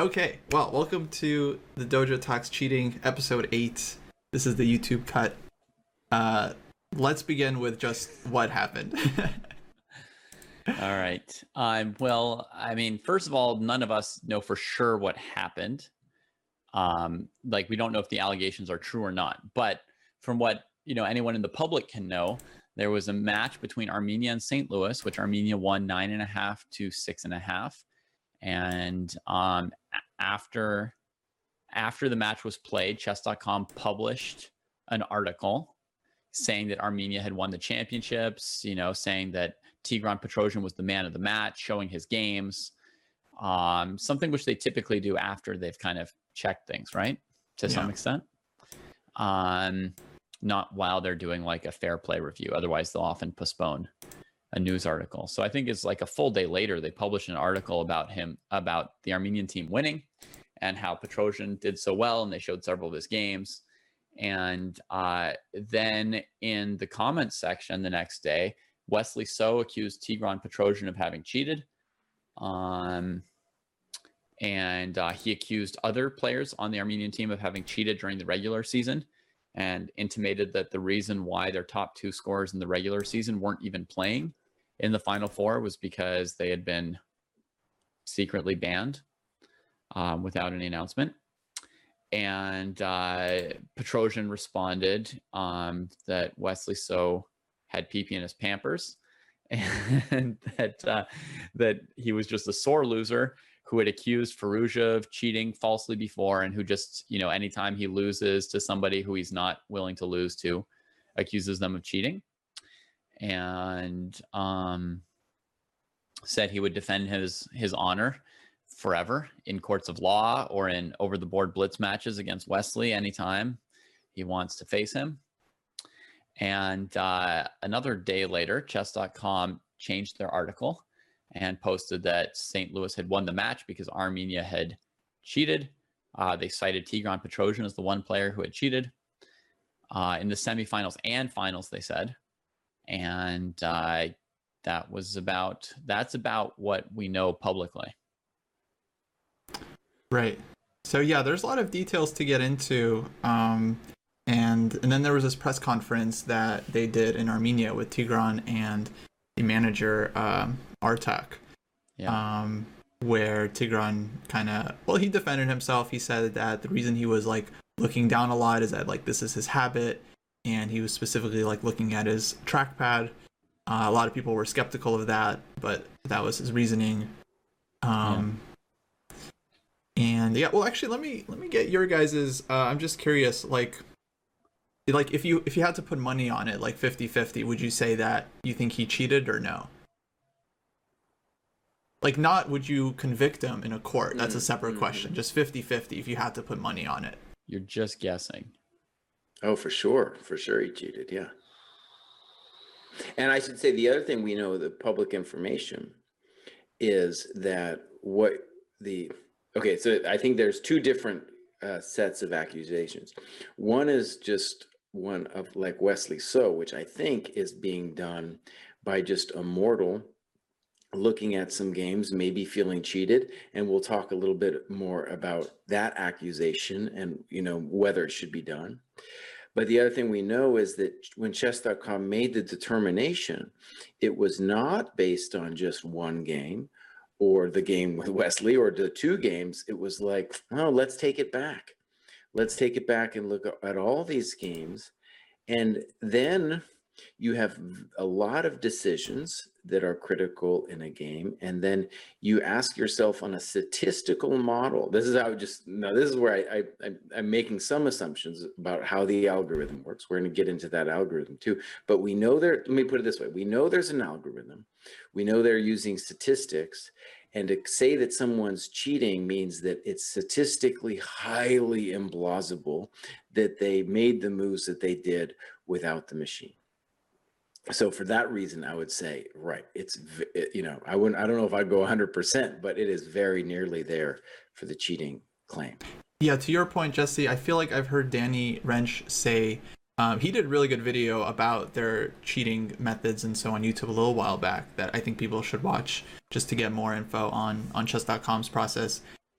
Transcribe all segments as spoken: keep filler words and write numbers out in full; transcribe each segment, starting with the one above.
Okay, well, welcome to the Dojo Talks Cheating, episode eight. This is the YouTube cut. Uh, let's begin with just what happened. All right. Um, well, I mean, first of all, none of us know for sure what happened. Um, like, we don't know if the allegations are true or not. But from what, you know, anyone in the public can know, there was a match between Armenia and Saint Louis, which Armenia won nine and a half to six and a half. And um, after after the match was played, chess dot com published an article saying that Armenia had won the championships, you know, saying that Tigran Petrosian was the man of the match, showing his games, um, something which they typically do after they've kind of checked things, right? To yeah. some extent. Um, not while they're doing like a fair play review. Otherwise, they'll often postpone a news article. So I think it's like a full day later, they published an article about him, about the Armenian team winning and how Petrosian did so well. And they showed several of his games. And uh, then in the comments section the next day, Wesley So accused Tigran Petrosian of having cheated. Um, and uh, he accused other players on the Armenian team of having cheated during the regular season and intimated that the reason why their top two scorers in the regular season weren't even playing in the Final Four was because they had been secretly banned um, without any announcement. And uh, Petrosian responded um, that Wesley So had pee-pee in his Pampers, and that uh, that he was just a sore loser who had accused Firouzja of cheating falsely before, and who just, you know, anytime he loses to somebody who he's not willing to lose to, accuses them of cheating. And um, said he would defend his his honor forever in courts of law or in over-the-board blitz matches against Wesley anytime he wants to face him. And uh, another day later, chess dot com changed their article and posted that Saint Louis had won the match because Armenia had cheated. Uh, they cited Tigran Petrosian as the one player who had cheated uh, in the semifinals and finals, they said. And uh, that was about, that's about what we know publicly. Right. So yeah, there's a lot of details to get into. Um, and and then there was this press conference that they did in Armenia with Tigran and the manager, um, Artak. Yeah. Um, where Tigran kind of, well, he defended himself. He said that the reason he was like looking down a lot is that like this is his habit. And he was specifically like looking at his trackpad. Uh, a lot of people were skeptical of that, but that was his reasoning. Um, yeah. And yeah, well, actually, let me let me get your guys's. Uh, I'm just curious, like, like if you if you had to put money on it, like fifty-fifty, would you say that you think he cheated or no? Like, not would you convict him in a court? That's a separate mm-hmm. question. Just fifty-fifty if you had to put money on it. You're just guessing. Oh, for sure. For sure he cheated, yeah. And I should say the other thing we know, the public information, is that what the... Okay, so I think there's two different uh, sets of accusations. One is just one of like Wesley So, which I think is being done by just a mortal looking at some games, maybe feeling cheated. And we'll talk a little bit more about that accusation and, you know, whether it should be done. But the other thing we know is that when chess dot com made the determination, it was not based on just one game or the game with Wesley or the two games. It was like, oh, let's take it back. Let's take it back and look at all these games. And then you have a lot of decisions that are critical in a game. And then you ask yourself on a statistical model. This is how I just, now this is where I, I, I'm making some assumptions about how the algorithm works. We're going to get into that algorithm too. But we know there, let me put it this way. We know there's an algorithm. We know they're using statistics. And to say that someone's cheating means that it's statistically highly implausible that they made the moves that they did without the machine. So for that reason, I would say, right, it's, you know, I wouldn't, I don't know if I'd go one hundred percent, but it is very nearly there for the cheating claim. Yeah, to your point, Jesse, I feel like I've heard Danny Wrench say, um, he did a really good video about their cheating methods and so on YouTube a little while back that I think people should watch just to get more info on, on chess dot com's process.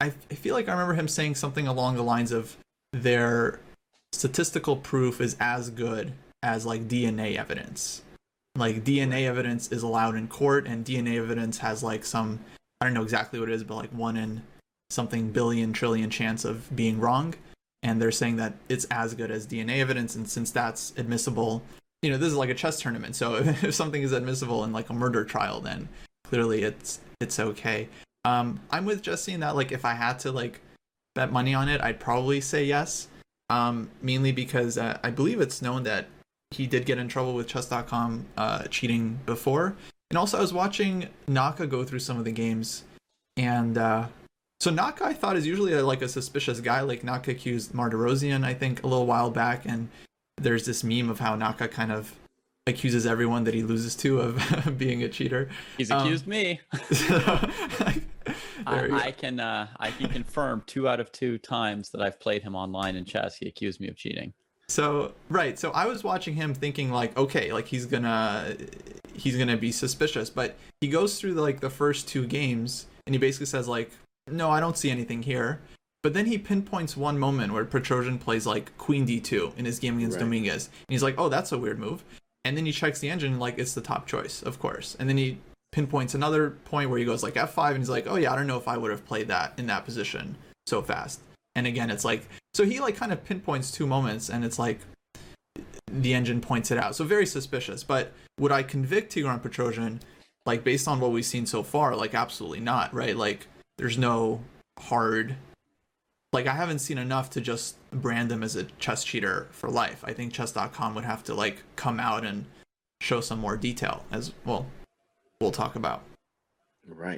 I, I feel like I remember him saying something along the lines of their statistical proof is as good as like D N A evidence. Like D N A evidence is allowed in court, and D N A evidence has like some, I don't know exactly what it is, but like one in something billion trillion chance of being wrong. And they're saying that it's as good as D N A evidence, and since that's admissible, you know, this is like a chess tournament. So if, if something is admissible in like a murder trial, then clearly it's it's okay. Um, I'm with Jesse in that, like, if I had to like bet money on it, I'd probably say yes. Um, mainly because uh, I believe it's known that he did get in trouble with chess dot com uh, cheating before. And also I was watching Naka go through some of the games, and uh, so Naka I thought is usually a, like a suspicious guy. Like Naka accused Martirosyan, I think, a little while back, and there's this meme of how Naka kind of accuses everyone that he loses to of being a cheater. He's accused um, me. So, like, I, I can uh, I can confirm two out of two times that I've played him online in chess, he accused me of cheating. So right, so I was watching him thinking like, okay, like he's gonna he's gonna be suspicious, but he goes through the, like the first two games and he basically says like, no, I don't see anything here. But then he pinpoints one moment where Petrosian plays like Queen D two in his game against right. Dominguez, and he's like, oh, that's a weird move. And then he checks the engine, like it's the top choice, of course. And then he pinpoints another point where he goes like F five, and he's like, oh yeah, I don't know if I would have played that in that position so fast. And again, it's like, so he like kind of pinpoints two moments, and it's like the engine points it out. So very suspicious. But would I convict Tigran Petrosian, like based on what we've seen so far? Like absolutely not, right? Like there's no hard, like I haven't seen enough to just brand him as a chess cheater for life. I think chess dot com would have to like come out and show some more detail, as well we'll talk about. Right.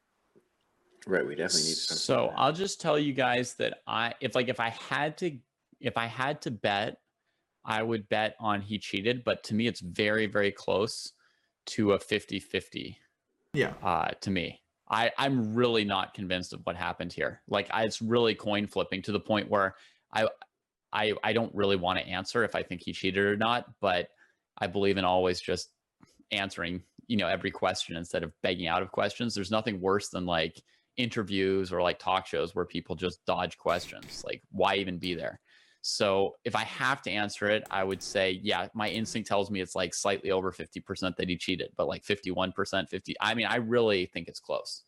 Right, we definitely need something. So like I'll just tell you guys that I, if like, if I had to, if I had to bet, I would bet on he cheated, but to me, it's very, very close to a fifty fifty. Yeah. Uh, to me, I, I'm really not convinced of what happened here. Like I, it's really coin flipping to the point where I, I, I don't really want to answer if I think he cheated or not, but I believe in always just answering, you know, every question instead of begging out of questions. There's nothing worse than like interviews or like talk shows where people just dodge questions. Like why even be there? So if I have to answer it, I would say, yeah, my instinct tells me it's like slightly over fifty percent that he cheated, but like fifty-one percent, fifty. I mean, I really think it's close.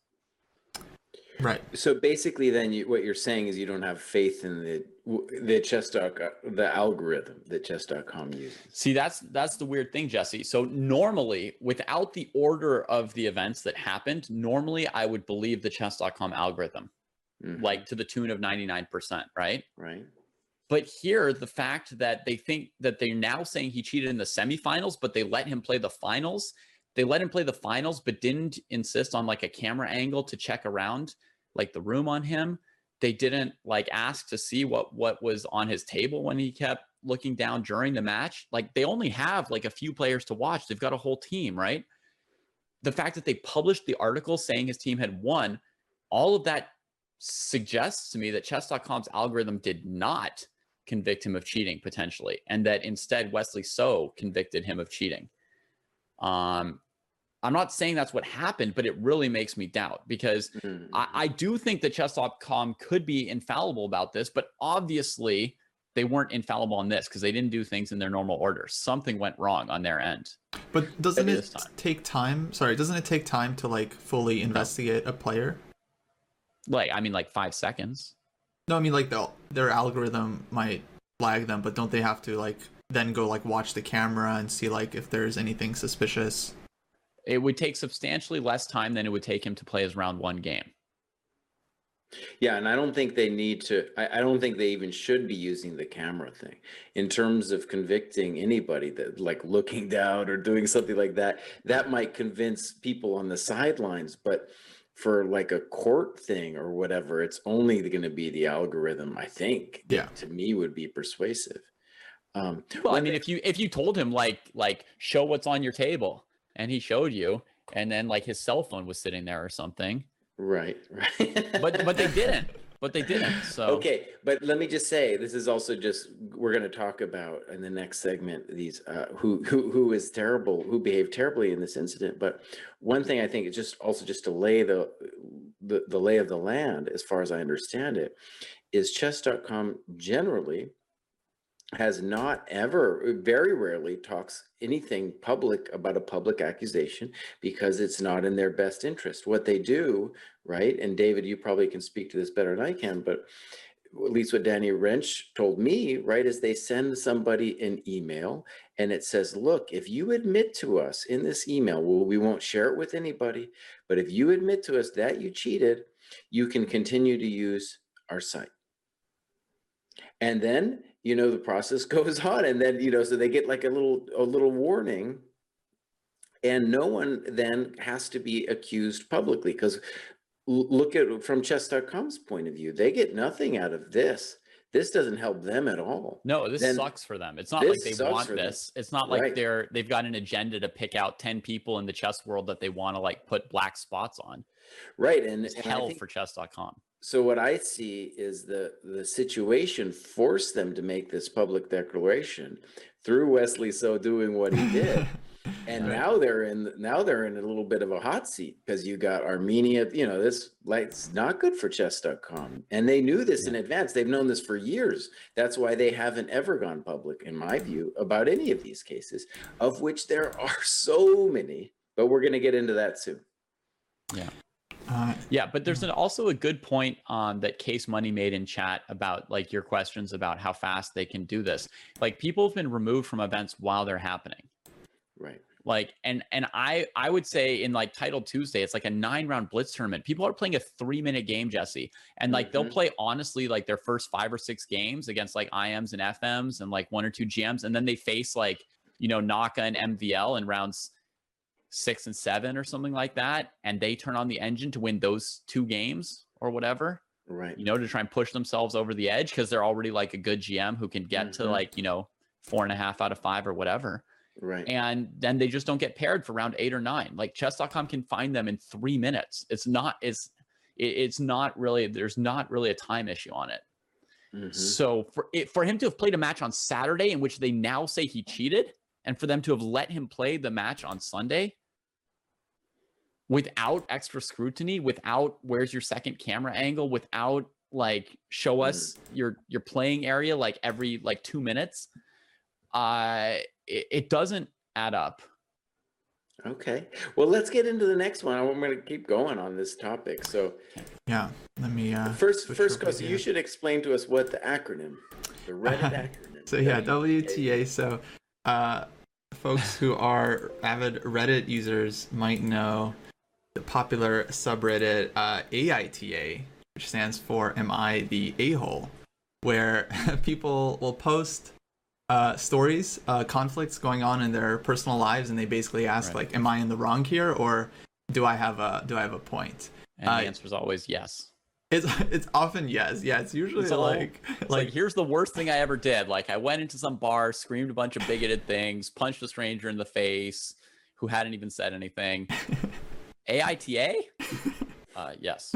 Right. So basically then you, what you're saying is you don't have faith in the the chess dot com, the algorithm that chess dot com uses. See, that's that's the weird thing, Jesse. So normally, without the order of the events that happened, normally I would believe the chess dot com algorithm, mm-hmm. like to the tune of ninety-nine percent, right? Right. But here, the fact that they think that they're now saying he cheated in the semifinals, but they let him play the finals. They let him play the finals, but didn't insist on like a camera angle to check around like the room on him. They didn't like ask to see what, what was on his table when he kept looking down during the match. Like they only have like a few players to watch. They've got a whole team, right? The fact that they published the article saying his team had won, all of that suggests to me that chess dot com's algorithm did not convict him of cheating potentially, and that instead Wesley So convicted him of cheating. Um, I'm not saying that's what happened, but it really makes me doubt, because mm-hmm. I, I do think that chess dot com could be infallible about this, but obviously they weren't infallible on this because they didn't do things in their normal order. Something went wrong on their end. But doesn't it time. take time? Sorry, doesn't it take time to like fully investigate a player? Like, I mean, like five seconds. No, I mean like the, their algorithm might flag them, but don't they have to like then go like watch the camera and see like if there's anything suspicious? It would take substantially less time than it would take him to play his round one game. Yeah, and I don't think they need to, I, I don't think they even should be using the camera thing in terms of convicting anybody that like looking down or doing something like that. That might convince people on the sidelines, but for like a court thing or whatever, it's only going to be the algorithm, I think. Yeah. To me would be persuasive. Um, well, I mean, if you, if you told him like, like show what's on your table, and he showed you, and then like his cell phone was sitting there or something. Right, right. but but they didn't. But they didn't. So okay, but let me just say, this is also just we're going to talk about in the next segment these uh, who who who is terrible, who behaved terribly in this incident. But one thing I think is just also just to lay the the, the lay of the land, as far as I understand it, is chess dot com generally has not ever, very rarely talks anything public about a public accusation because it's not in their best interest. What they do, right? And David, you probably can speak to this better than I can, but at least what Danny Wrench told me, right, is they send somebody an email and it says, look, if you admit to us in this email, well, we won't share it with anybody, but if you admit to us that you cheated, you can continue to use our site. And then, you know, the process goes on, and then, you know, so they get like a little, a little warning, and no one then has to be accused publicly, because look at from chess dot com's point of view, they get nothing out of this. This doesn't help them at all. No, this Then sucks for them. It's not like they want them. this. It's not like Right. they're they've got an agenda to pick out ten people in the chess world that they want to like put black spots on. Right. And, It's and I hell think- for chess dot com. So what I see is the the situation forced them to make this public declaration through Wesley So doing what he did. And Right. now they're in now they're in a little bit of a hot seat because you got Armenia, you know, this like it's not good for chess dot com. And they knew this in advance. They've known this for years. That's why they haven't ever gone public, in my view, about any of these cases, of which there are so many. But we're going to get into that soon. Yeah. Uh, Yeah, but there's an, also a good point um, that Case Money made in chat about like your questions about how fast they can do this. Like people have been removed from events while they're happening. Right. Like, and and I I would say in like Title Tuesday, it's like a nine round blitz tournament. People are playing a three minute game, Jesse, and like they'll Mhm. play honestly like their first five or six games against like I Ms and F Ms and like one or two G Ms, and then they face like you know Naka and M V L in rounds six and seven or something like that, and they turn on the engine to win those two games or whatever, Right. you know, to try and push themselves over the edge because they're already like a good G M who can get to Mhm. like you know four and a half out of five or whatever. Right. And then they just don't get paired for round eight or nine. Like chess dot com can find them in three minutes. It's not, it's, it- it's not really, there's not really a time issue on it. Mhm. So for it, for him to have played a match on Saturday in which they now say he cheated, and for them to have let him play the match on Sunday without extra scrutiny, without where's your second camera angle, without like show us your your playing area like every like two minutes, uh it, it doesn't add up. Okay. Well, let's get into the next one. I'm going to keep going on this topic. So yeah, let me uh, first, switch first, over Kosi, here. you should explain to us what the acronym, the Reddit acronym. So yeah, W T A. So uh, folks who are avid Reddit users might know the popular subreddit uh, A I T A, which stands for Am I the A-hole? Where people will post uh, stories, uh, conflicts going on in their personal lives, and they basically ask Right. like, "Am I in the wrong here, or do I have a do I have a point?" And Uh, the answer is always yes. It's it's often yes. Yeah, it's usually It's all- like It's like, like here's the worst thing I ever did. Like I went into some bar, screamed a bunch of bigoted things, punched a stranger in the face who hadn't even said anything. A I T A? Uh, yes.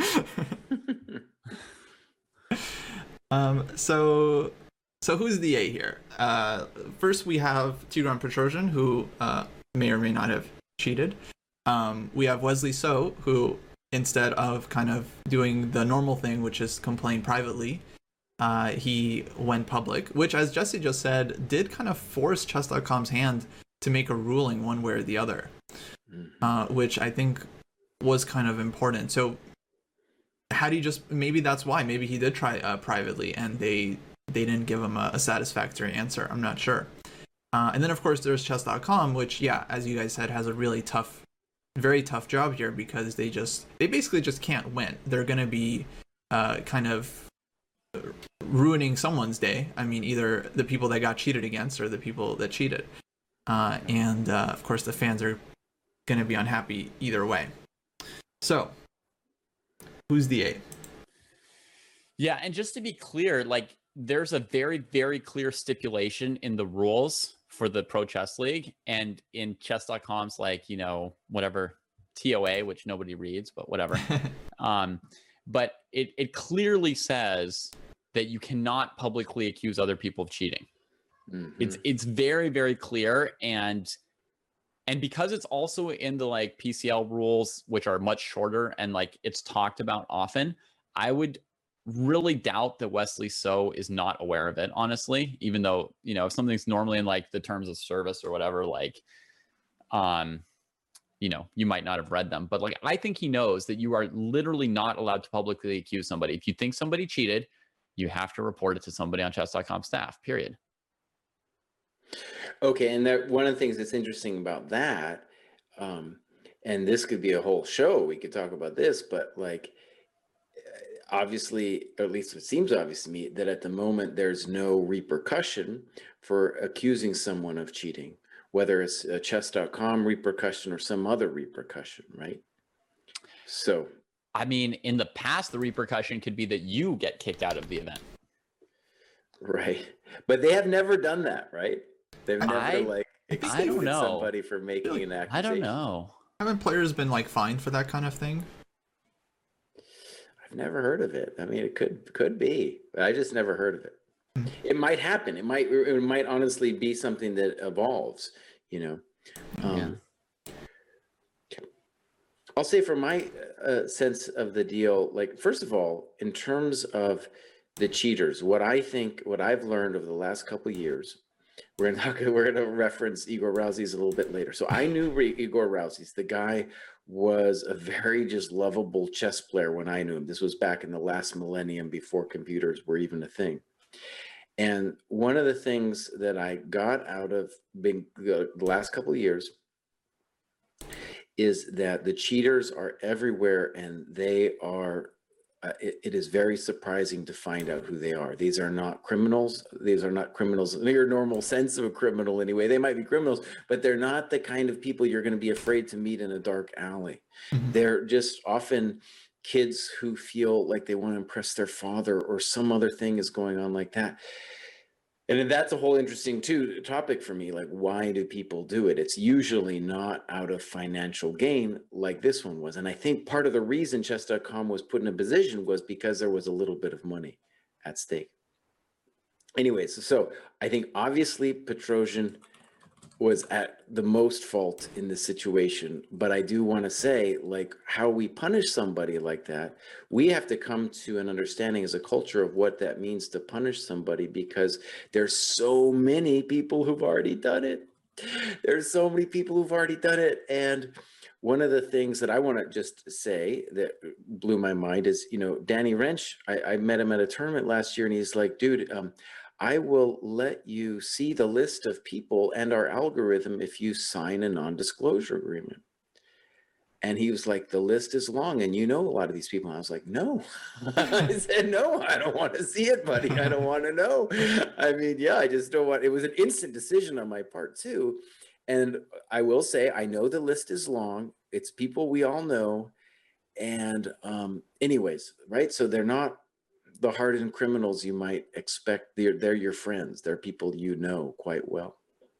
Um, so, so who's the A here? Uh, first we have Tigran Petrosian, who uh, may or may not have cheated. Um, we have Wesley So, who instead of kind of doing the normal thing, which is complain privately, uh, he went public, which, as Jesse just said, did kind of force chess dot com's hand to make a ruling one way or the other, uh, which I think was kind of important. So had he just, maybe that's why, maybe he did try uh, privately and they they didn't give him a, a satisfactory answer. I'm not sure. Uh, and then of course there's chess dot com, which, yeah, as you guys said, has a really tough, very tough job here because they just, they basically just can't win. They're going to be uh, kind of ruining someone's day. I mean, either the people that got cheated against or the people that cheated. Uh, and uh, of course the fans are going to be unhappy either way. So, who's the A? Yeah, and just to be clear, like there's a very, very clear stipulation in the rules for the Pro Chess League and in chess dot com's like, you know, whatever T O A, which nobody reads, but whatever. um, but it, it clearly says that you cannot publicly accuse other people of cheating. Mhm. It's it's very, very clear. And and because it's also in the like P C L rules, which are much shorter and like it's talked about often, I would really doubt that Wesley So is not aware of it, honestly, even though, you know, if something's normally in like the terms of service or whatever, like, um, you know, you might not have read them, but like, I think he knows that you are literally not allowed to publicly accuse somebody. If you think somebody cheated, you have to report it to somebody on chess dot com staff, period. Okay, and that one of the things that's interesting about that, um, and this could be a whole show, we could talk about this, but like, obviously, or at least it seems obvious to me, that at the moment there's no repercussion for accusing someone of cheating, whether it's a chess dot com repercussion or some other repercussion, right? So, I mean, in the past, the repercussion could be that you get kicked out of the event. Right. But they have never done that, right? They've never I, like I don't know. somebody for making an accusation. I don't know. Haven't players been like fined for that kind of thing? I've never heard of it. I mean, it could could be, but I just never heard of it. Mm-hmm. It might happen. It might it might honestly be something that evolves, you know. Um, yeah. I'll say from my uh, sense of the deal, like first of all, in terms of the cheaters, what I think, what I've learned over the last couple of years, we're gonna we're gonna reference Igor Rousey's a little bit later. So I knew Igor Rousey's. The guy was a very just lovable chess player when I knew him. This was back in the last millennium before computers were even a thing. And one of the things that I got out of being the last couple of years is that the cheaters are everywhere, and they are Uh, it, it is very surprising to find out who they are. These are not criminals. These are not criminals in your normal sense of a criminal anyway. They might be criminals, but they're not the kind of people you're going to be afraid to meet in a dark alley. Mm-hmm. They're just often kids who feel like they want to impress their father, or some other thing is going on like that. And that's a whole interesting too topic for me. Like, why do people do it? It's usually not out of financial gain like this one was. And I think part of the reason chess dot com was put in a position was because there was a little bit of money at stake. Anyways, so I think obviously Petrosian was at the most fault in this situation, but I do want to say, like, how we punish somebody like that, we have to come to an understanding as a culture of what that means to punish somebody, because there's so many people who've already done it. There's so many people who've already done it. And one of the things that I want to just say that blew my mind is, you know, Danny Wrench, I, I met him at a tournament last year, and he's like, dude, um, I will let you see the list of people and our algorithm if you sign a non-disclosure agreement. And he was like, the list is long, and you know a lot of these people. And I was like, no. I said, no, I don't want to see it, buddy. I don't want to know. I mean, yeah, I just don't want, it was an instant decision on my part too. And I will say, I know the list is long. It's people we all know. And um, anyways, right? So they're not the hardened criminals you might expect. They're, they're your friends. They're people you know quite well.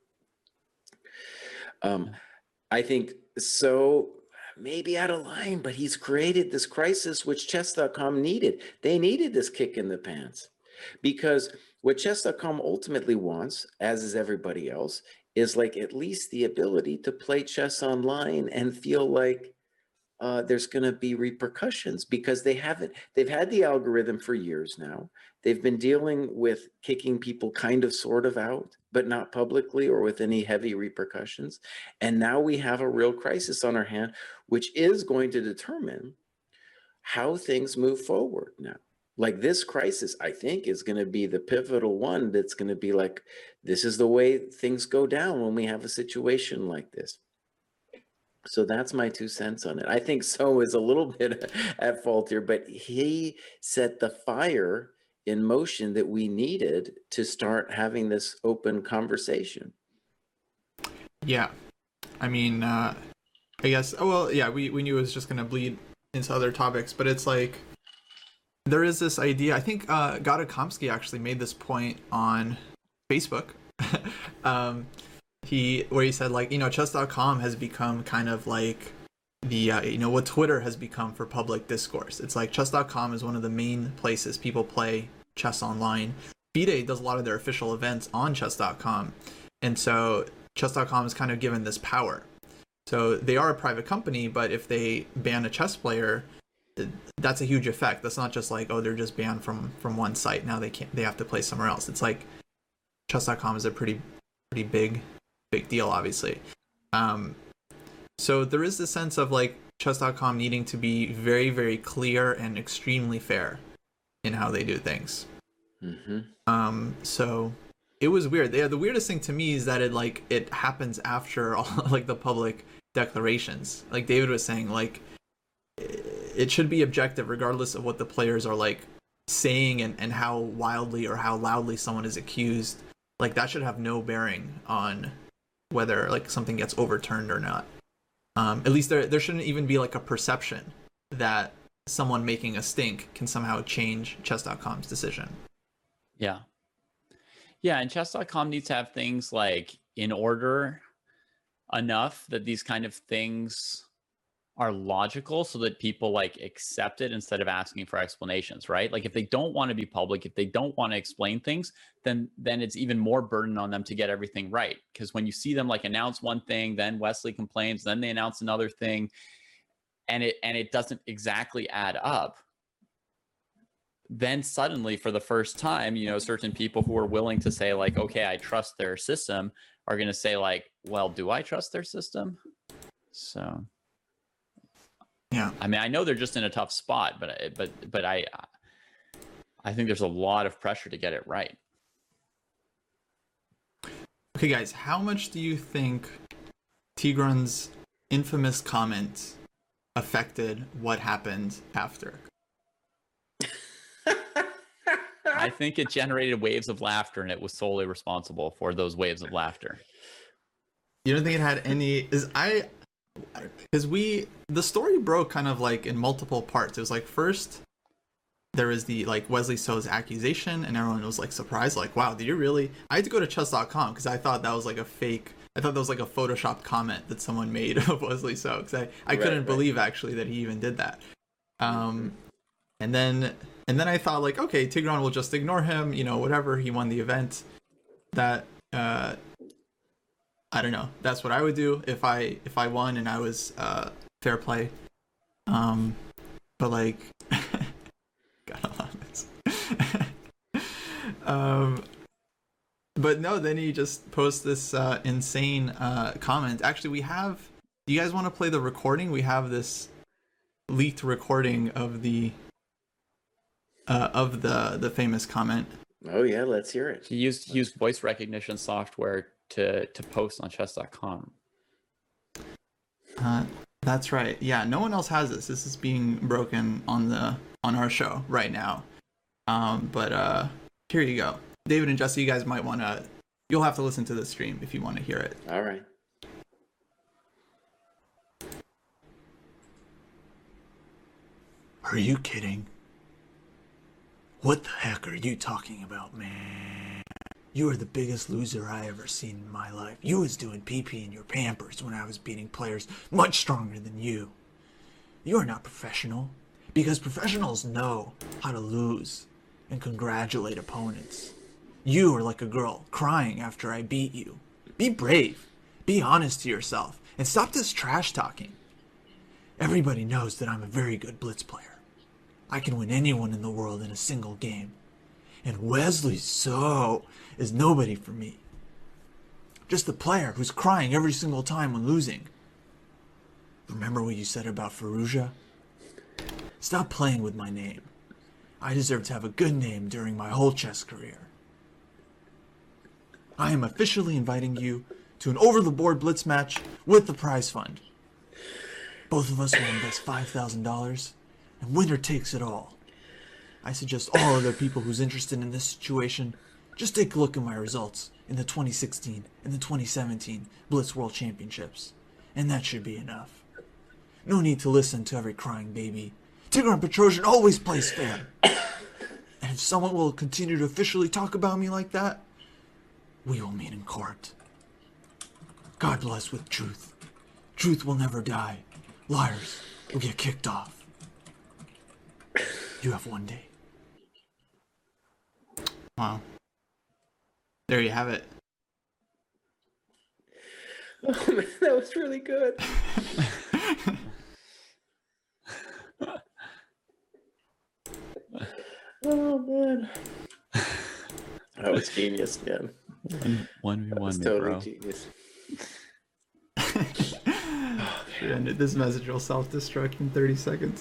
Um, I think so, maybe out of line, but he's created this crisis which chess dot com needed. They needed this kick in the pants, because what chess dot com ultimately wants, as is everybody else, is like at least the ability to play chess online and feel like Uh, there's going to be repercussions, because they haven't, they've had the algorithm for years now. They've been dealing with kicking people kind of sort of out, but not publicly or with any heavy repercussions. And now we have a real crisis on our hand, which is going to determine how things move forward now. Like, this crisis, I think, is going to be the pivotal one that's going to be like, this is the way things go down when we have a situation like this. So that's my two cents on it. I think So is a little bit at fault here, but he set the fire in motion that we needed to start having this open conversation. Yeah. I mean, uh, I guess, oh, well, yeah, we, we knew it was just going to bleed into other topics, but it's like, there is this idea, I think uh, Gadakomsky actually made this point on Facebook. um, He, where he said, like, you know, chess dot com has become kind of like the, uh, you know, what Twitter has become for public discourse. It's like chess dot com is one of the main places people play chess online. FIDE does a lot of their official events on chess dot com. And so chess dot com is kind of given this power. So they are a private company, but if they ban a chess player, that's a huge effect. That's not just like, oh, they're just banned from from one site. Now they can't, they have to play somewhere else. It's like chess dot com is a pretty pretty big big deal, obviously. Um, so there is this sense of like chess dot com needing to be very, very clear and extremely fair in how they do things. Mm-hmm. Um, so it was weird. Yeah, the weirdest thing to me is that it like it happens after all like the public declarations. Like David was saying, like it should be objective regardless of what the players are like saying and, and how wildly or how loudly someone is accused. Like that should have no bearing on whether like something gets overturned or not. Um, at least there there shouldn't even be like a perception that someone making a stink can somehow change chess dot com's decision. Yeah. Yeah, and chess dot com needs to have things like in order enough that these kind of things are logical so that people like accept it instead of asking for explanations, right? Like if they don't want to be public, if they don't want to explain things, then then it's even more burden on them to get everything right. Because when you see them like announce one thing, then Wesley complains, then they announce another thing, and it and it doesn't exactly add up, then suddenly for the first time, you know, certain people who are willing to say like, okay, I trust their system are going to say like, well, do I trust their system? So yeah, I mean, I know they're just in a tough spot, but but but I I think there's a lot of pressure to get it right. Okay, guys, how much do you think Tigran's infamous comment affected what happened after? I think it generated waves of laughter, and it was solely responsible for those waves of laughter. You don't think it had any? Is I because we the story broke kind of like in multiple parts. It was like first there was the like Wesley So's accusation, and everyone was like surprised, like, wow, did you really? I had to go to chess dot com because I thought that was like a fake. I thought that was like a Photoshop comment that someone made of Wesley So, because I, I right, couldn't right. believe actually that he even did that. Um, and then and then I thought like, okay, Tigran will just ignore him, you know, whatever. He won the event. That uh, I don't know. That's what I would do if I if I won and I was uh, fair play. Um, but like, gotta love this. um. But no, then he just posts this uh, insane uh, comment. Actually, we have. Do you guys want to play the recording? We have this leaked recording of the uh, of the the famous comment. Oh yeah, let's hear it. He used he used voice recognition software to to post on chess dot com. Uh, that's right. Yeah, no one else has this. This is being broken on the on our show right now. Um, but uh, here you go. David and Jesse, you guys might want to, you'll have to listen to the stream if you want to hear it. All right. Are you kidding? What the heck are you talking about, man? You are the biggest loser I ever seen in my life. You was doing pee-pee in your Pampers when I was beating players much stronger than you. You are not professional, because professionals know how to lose and congratulate opponents. You are like a girl crying after I beat you. Be brave. Be honest to yourself. And stop this trash talking. Everybody knows that I'm a very good blitz player. I can win anyone in the world in a single game. And Wesley So is nobody for me. Just a player who's crying every single time when losing. Remember what you said about Fallujah? Stop playing with my name. I deserve to have a good name during my whole chess career. I am officially inviting you to an over-the-board blitz match with the prize fund. Both of us will invest five thousand dollars, and winner takes it all. I suggest all other people who's interested in this situation just take a look at my results in the twenty sixteen and the twenty seventeen Blitz World Championships, and that should be enough. No need to listen to every crying baby. Tigran Petrosian always plays fair. And if someone will continue to officially talk about me like that, we will meet in court. God bless with truth. Truth will never die. Liars will get kicked off. You have one day. Wow. There you have it. Oh man, that was really good. Oh man, that was genius, man. One, one v That was one, me, totally bro. genius. Should end it. This message will self-destruct in thirty seconds.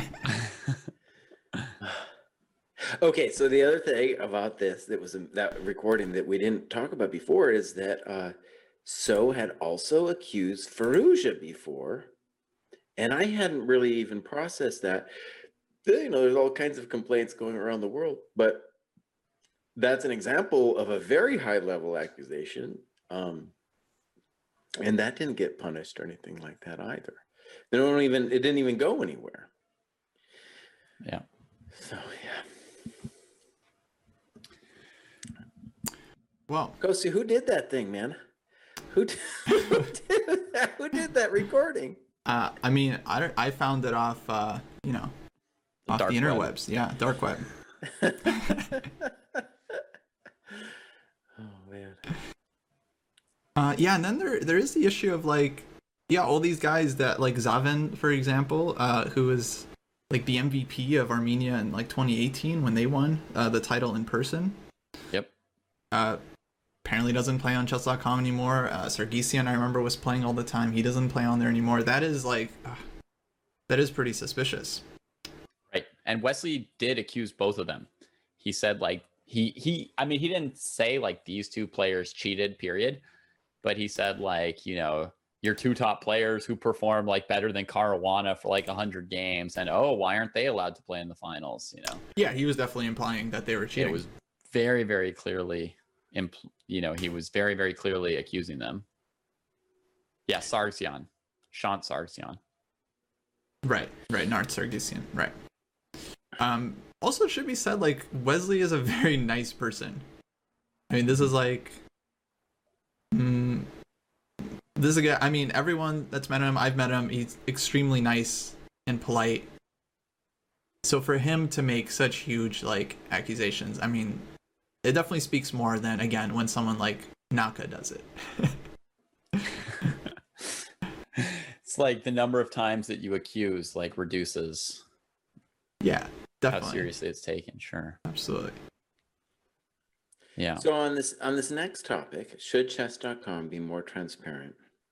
Okay, so the other thing about this that was in that recording that we didn't talk about before is that uh, So had also accused Fallujah before, and I hadn't really even processed that. You know, there's all kinds of complaints going around the world, but that's an example of a very high level accusation, um, and that didn't get punished or anything like that either. They don't even it didn't even go anywhere. Yeah. So yeah. Well, Go see who did that thing, man. Who did, who did that? Who did that recording? uh, I mean, I don't, I found it off, uh, you know, The off dark the web. interwebs. Yeah, dark web. Oh man. Uh, yeah, and then there there is the issue of like, yeah, all these guys that like Zaven, for example, uh, who was like the M V P of Armenia in like twenty eighteen when they won uh, the title in person. Yep. Uh, apparently doesn't play on chess dot com anymore. Uh, Sargsyan, I remember, was playing all the time. He doesn't play on there anymore. That is like, uh, that is pretty suspicious. Right. And Wesley did accuse both of them. He said like he he I mean he didn't say like these two players cheated, period. But he said like, you know, your two top players who perform like better than Caruana for like a hundred games, and oh, why aren't they allowed to play in the finals? You know? Yeah, he was definitely implying that they were cheating. It was very, very clearly impl- you know, he was very, very clearly accusing them. Yeah, Sargsyan. Shant Sargsyan. Right, right, Nart Sargsyan, right. Um, also, it should be said, like, Wesley is a very nice person. I mean, this is like, mm, this is a guy, I mean, everyone that's met him, I've met him, he's extremely nice and polite. So for him to make such huge, like, accusations, I mean, it definitely speaks more than, again, when someone like Naka does it. It's like the number of times that you accuse like reduces Yeah, definitely. how seriously it's taken. Sure. Absolutely. Yeah. So on this on this next topic, should chess dot com be more transparent?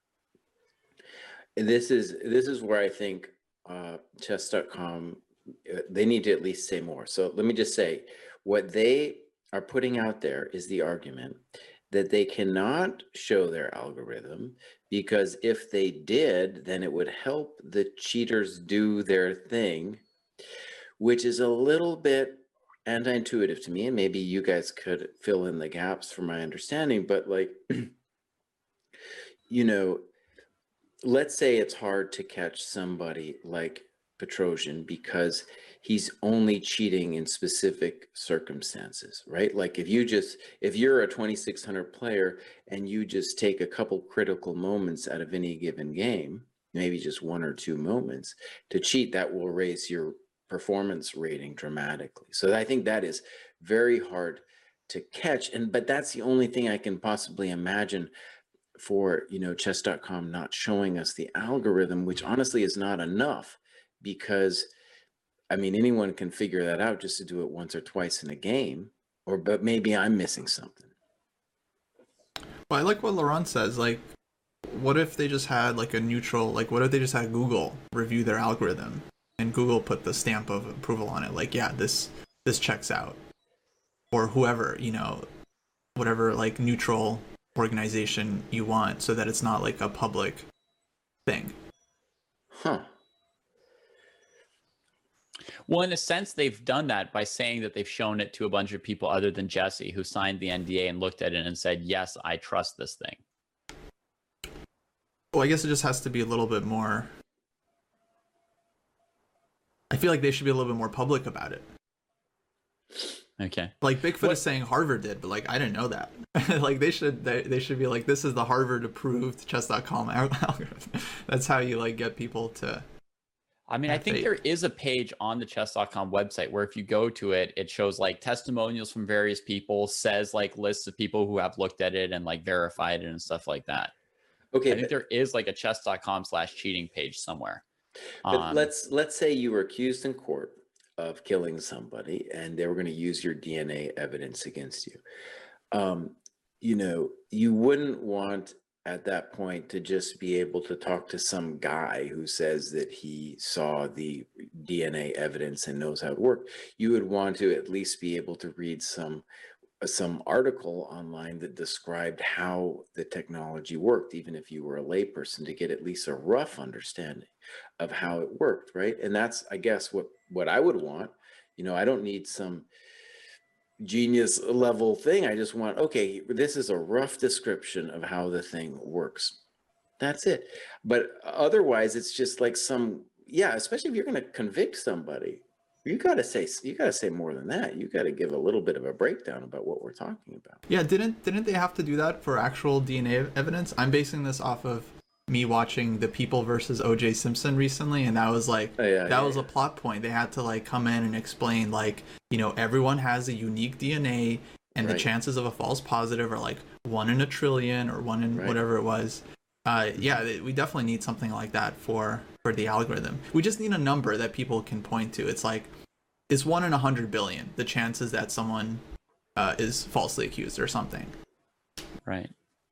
This is this is where I think uh, chess dot com uh, they need to at least say more. So let me just say what they are putting out there is the argument that they cannot show their algorithm because if they did, then it would help the cheaters do their thing, which is a little bit anti-intuitive to me, and maybe you guys could fill in the gaps for my understanding. But like, you know, let's say it's hard to catch somebody like Petrosian because he's only cheating in specific circumstances, right? Like if you just, if you're a twenty-six hundred player and you just take a couple critical moments out of any given game, maybe just one or two moments to cheat, that will raise your performance rating dramatically. So I think that is very hard to catch. And, but that's the only thing I can possibly imagine for, you know, chess dot com not showing us the algorithm, which honestly is not enough because I mean, anyone can figure that out just to do it once or twice in a game, or, but maybe I'm missing something. Well, I like what Laurent says, like, what if they just had like a neutral, like what if they just had Google review their algorithm and Google put the stamp of approval on it, like, yeah, this this checks out, or whoever, you know, whatever like neutral organization you want, so that it's not like a public thing. Huh. Well, in a sense, they've done that by saying that they've shown it to a bunch of people other than Jesse, who signed the N D A and looked at it and said, yes, I trust this thing. Well, I guess it just has to be a little bit more. I feel like they should be a little bit more public about it. Okay. Like Bigfoot What- is saying Harvard did, but like I didn't know that. Like they should they, they should be like, this is the Harvard approved chess dot com algorithm. That's how you like get people to. I mean, I Have think faith. there is a page on the chess dot com website where if you go to it, it shows like testimonials from various people, says like lists of people who have looked at it and like verified it and stuff like that. Okay, I think but, there is like a chess dot com slash cheating page somewhere. but Um, let's let's say you were accused in court of killing somebody, and they were going to use your D N A evidence against you. Um, you know, you wouldn't want at that point to just be able to talk to some guy who says that he saw the D N A evidence and knows how it worked. You would want to at least be able to read some some article online that described how the technology worked, even if you were a layperson, to get at least a rough understanding of how it worked, right? And that's, I guess, what what I would want. You know, I don't need some genius level thing. I just want, okay, this is a rough description of how the thing works. That's it. But otherwise, it's just like some, yeah, especially if you're going to convict somebody, you got to say, you got to say more than that. You got to give a little bit of a breakdown about what we're talking about. Yeah, didn't didn't they have to do that for actual D N A evidence? I'm basing this off of me watching The People versus O J Simpson recently, and that was like, Oh, yeah, that yeah, was yeah. a plot point. They had to like come in and explain, like, you know, everyone has a unique D N A, and the Right. chances of a false positive are like one in a trillion or one in Right. whatever it was. Uh, yeah, th- we definitely need something like that for for the algorithm. We just need a number that people can point to. It's like, it's one in a hundred billion the chances that someone uh, is falsely accused or something. Right.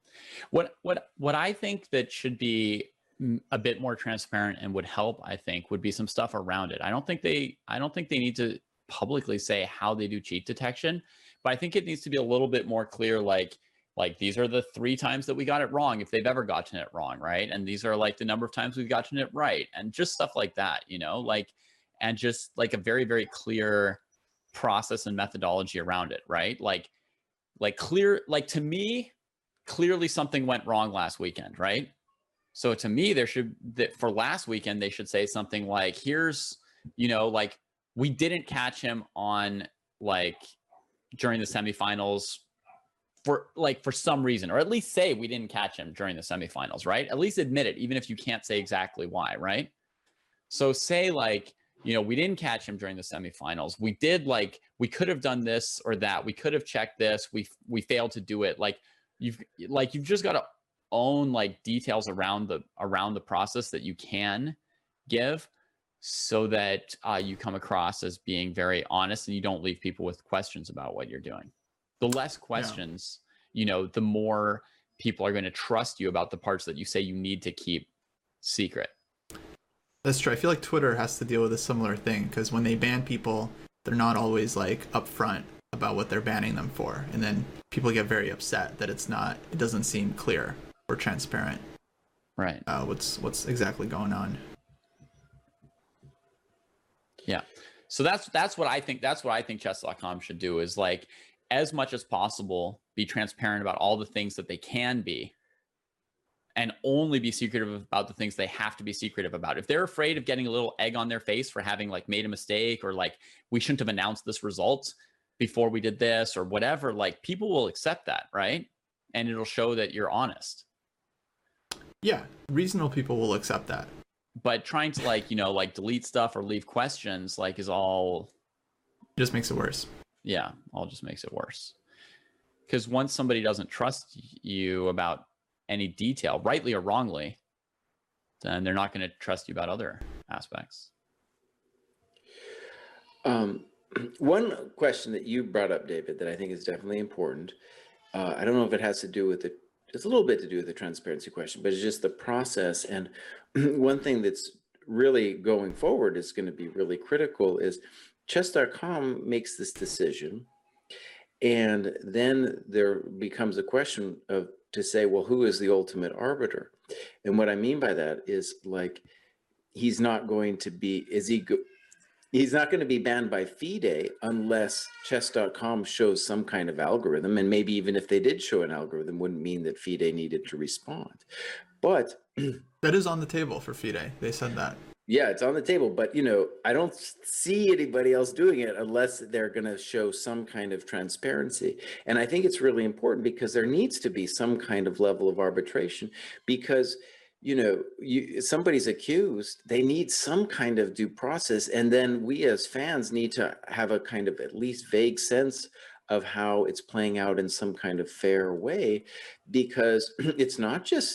What what what I think that should be mm, a bit more transparent and would help, I think, would be some stuff around it. I don't think they I don't think they need to publicly say how they do cheat detection, but I think it needs to be a little bit more clear, like like these are the three times that we got it wrong, if they've ever gotten it wrong, right? And these are like the number of times we've gotten it right, and just stuff like that, you know, like, and just like a very, very clear process and methodology around it, right? Like like clear, like to me, clearly something went wrong last weekend, right? So to me, there should, that for last weekend, they should say something like, here's, you know, like we didn't catch him on like during the semifinals for like for some reason, or at least say we didn't catch him during the semifinals, right? At least admit it, even if you can't say exactly why, right? So say like, you know, we didn't catch him during the semifinals. We did like, we could have done this or that. We could have checked this. We we failed to do it. Like you've like you've just got to own like details around the around the process that you can give, so that uh, you come across as being very honest and you don't leave people with questions about what you're doing. The less questions, yeah. you know, the more people are going to trust you about the parts that you say you need to keep secret. That's true. I feel like Twitter has to deal with a similar thing, because when they ban people, they're not always like upfront about what they're banning them for, and then people get very upset that it's not, it doesn't seem clear or transparent. Right. Uh, what's what's exactly going on? Yeah. So that's that's what I think. That's what I think chess dot com should do, is like, as much as possible, be transparent about all the things that they can be, and only be secretive about the things they have to be secretive about. If they're afraid of getting a little egg on their face for having like made a mistake, or like we shouldn't have announced this result before we did this or whatever, like people will accept that, right? And it'll show that you're honest. Yeah, reasonable people will accept that. But trying to like, you know, like delete stuff or leave questions, like is all just makes it worse. Yeah, all just makes it worse. Because once somebody doesn't trust you about any detail, rightly or wrongly, then they're not going to trust you about other aspects. Um, one question that you brought up, David, that I think is definitely important. Uh, I don't know if it has to do with the, it's a little bit to do with the transparency question, but it's just the process. And one thing that's really going forward is going to be really critical is chess dot com makes this decision. And then there becomes a question of to say, well, who is the ultimate arbiter? And what I mean by that is, like, he's not going to be, is he, go, he's not going to be banned by FIDE unless chess dot com shows some kind of algorithm. And maybe even if they did show an algorithm, wouldn't mean that FIDE needed to respond. But that is on the table for FIDE. They said that. Yeah, it's on the table, but, you know, I don't see anybody else doing it unless they're going to show some kind of transparency. And I think it's really important, because there needs to be some kind of level of arbitration, because, you know, you, somebody's accused, they need some kind of due process. And then we as fans need to have a kind of at least vague sense of how it's playing out in some kind of fair way, because it's not just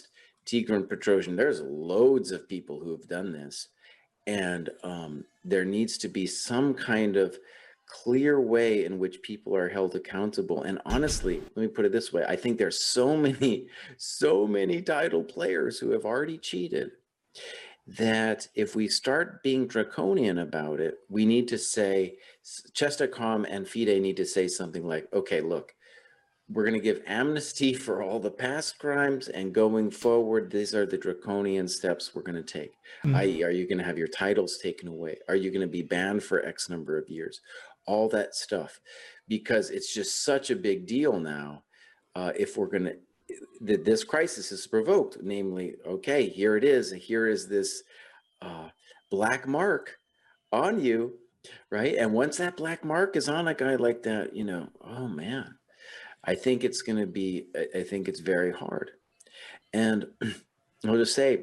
Tigran Petrosian. There's loads of people who have done this. And um, there needs to be some kind of clear way in which people are held accountable. And honestly, let me put it this way. I think there's so many, so many title players who have already cheated that if we start being draconian about it, we need to say, chess dot com and FIDE need to say something like, okay, look, we're going to give amnesty for all the past crimes, and going forward, these are the draconian steps we're going to take. Mm-hmm. that is, are you going to have your titles taken away? Are you going to be banned for X number of years? All that stuff, because it's just such a big deal now. Uh, if we're going to, that this crisis is provoked, namely, okay, here it is. Here is this uh, black mark on you, right? And once that black mark is on a guy like that, you know, oh man. I think it's going to be, I think it's very hard. And I'll just say,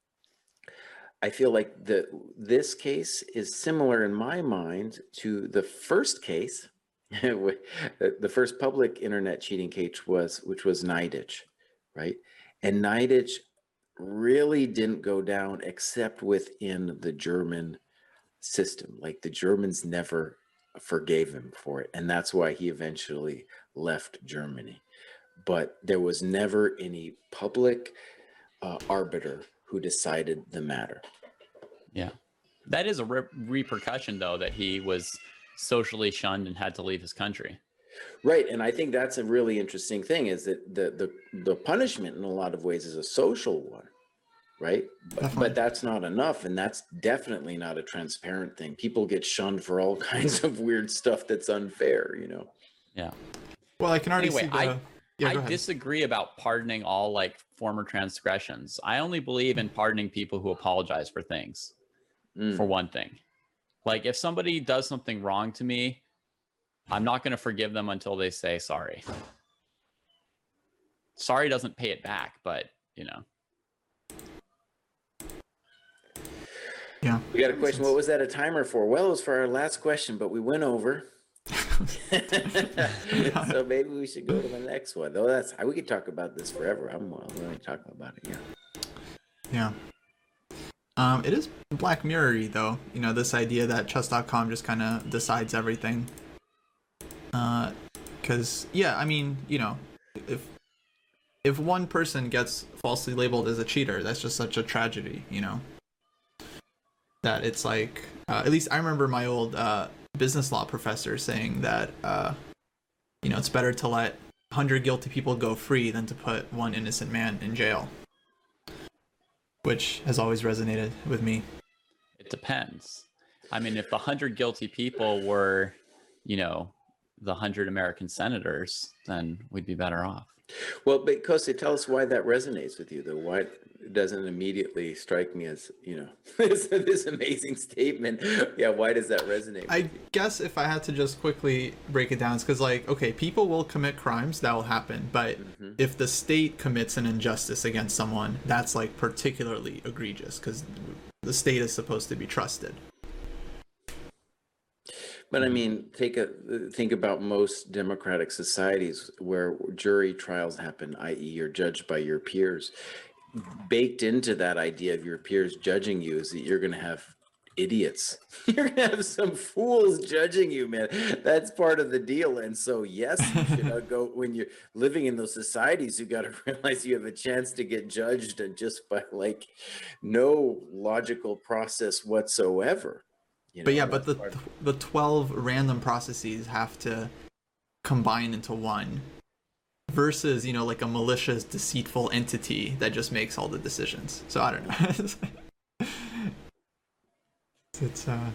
I feel like the, this case is similar in my mind to the first case, the first public internet cheating case was, which was Neidich, right? And Neidich really didn't go down except within the German system. Like the Germans never forgave him for it. And that's why he eventually left Germany. But there was never any public uh, arbiter who decided the matter. Yeah. That is a re- repercussion, though, that he was socially shunned and had to leave his country. Right. And I think that's a really interesting thing, is that the the, the punishment in a lot of ways is a social one. Right. But, but that's not enough. And that's definitely not a transparent thing. People get shunned for all kinds of weird stuff that's unfair, you know? Yeah. Well, I can already anyway, see the... I, yeah, I disagree about pardoning all like former transgressions. I only believe in pardoning people who apologize for things, mm. for one thing. Like if somebody does something wrong to me, I'm not going to forgive them until they say sorry. Sorry doesn't pay it back, but you know. Yeah. We got a question. What was that a timer for? Well, it was for our last question, but we went over. So maybe we should go to the next one. Though that's we could talk about this forever. I'm willing to talk about it. Yeah. Yeah. Um, it is Black Mirror-y, though. You know, this idea that chess dot com just kind of decides everything. Uh, because yeah, I mean, you know, if if one person gets falsely labeled as a cheater, that's just such a tragedy. You know. That it's like, uh, at least I remember my old uh, business law professor saying that, uh, you know, it's better to let one hundred guilty people go free than to put one innocent man in jail. Which has always resonated with me. It depends. I mean, if the one hundred guilty people were, you know, the one hundred American senators, then we'd be better off. Well, but Kostya, tell us why that resonates with you, though. Why it doesn't immediately strike me as, you know, this, this amazing statement. Yeah, why does that resonate? I with you? guess if I had to just quickly break it down, it's because, like, okay, people will commit crimes, that will happen. But mm-hmm. if the state commits an injustice against someone, that's, like, particularly egregious because the state is supposed to be trusted. But I mean, take a think about most democratic societies where jury trials happen, that is you're judged by your peers. Baked into that idea of your peers judging you is that you're going to have idiots. You're going to have some fools judging you, man. That's part of the deal. And so, yes, you should go when you're living in those societies, you got to realize you have a chance to get judged and just by like no logical process whatsoever. You know, but yeah, but the of... the twelve random processes have to combine into one versus, you know, like a malicious, deceitful entity that just makes all the decisions. So I don't know. it's uh...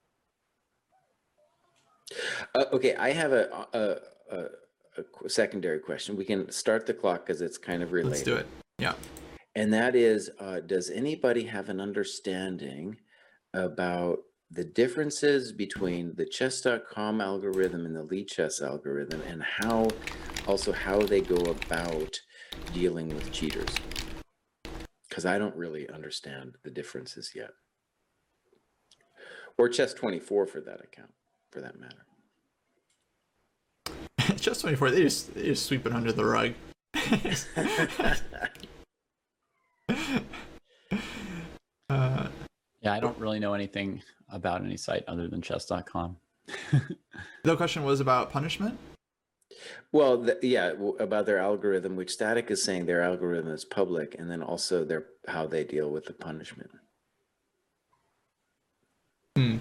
uh okay, I have a a, a a secondary question. We can start the clock because it's kind of related. Let's do it. Yeah. And that is, uh, does anybody have an understanding about the differences between the chess dot com algorithm and the Lichess algorithm, and how also how they go about dealing with cheaters? Because I don't really understand the differences yet. Or Chess twenty-four for that account, for that matter. Chess twenty-four, they just, they just sweep it under the rug. Uh, Yeah, I don't really know anything about any site other than chess dot com. the question was about punishment. Well, the, yeah, w- about their algorithm, which Static is saying their algorithm is public, and then also their how they deal with the punishment. Hmm.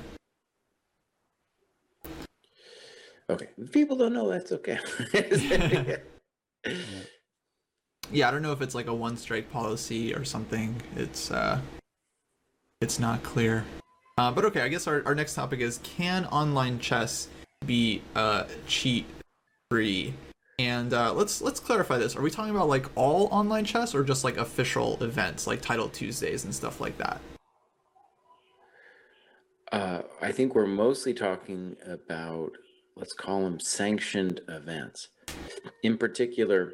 Okay, if people don't know, that's okay. Yeah. Yeah, I don't know if it's like a one strike policy or something. It's uh, it's not clear. Uh, but okay, I guess our, our next topic is, can online chess be uh, cheat free? And uh, let's let's clarify this. Are we talking about like all online chess or just like official events like Title Tuesdays and stuff like that? Uh, I think we're mostly talking about, let's call them sanctioned events. In particular,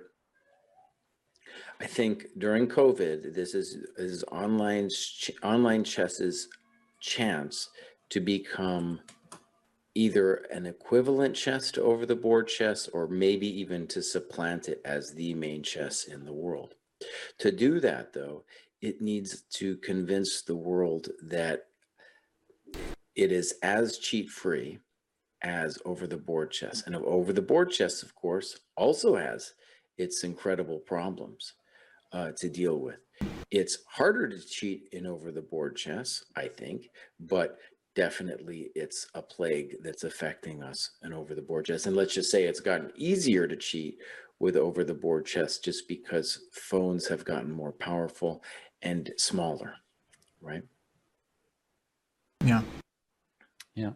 I think during COVID, this is is online ch- online chess's chance to become either an equivalent chess to over the board chess, or maybe even to supplant it as the main chess in the world. To do that, though, it needs to convince the world that it is as cheat free as over the board chess. And over the board chess, of course, also has its incredible problems uh, to deal with. It's harder to cheat in over the board chess, I think, but definitely it's a plague that's affecting us in over the board chess. And let's just say it's gotten easier to cheat with over the board chess just because phones have gotten more powerful and smaller, right? Yeah. Yeah.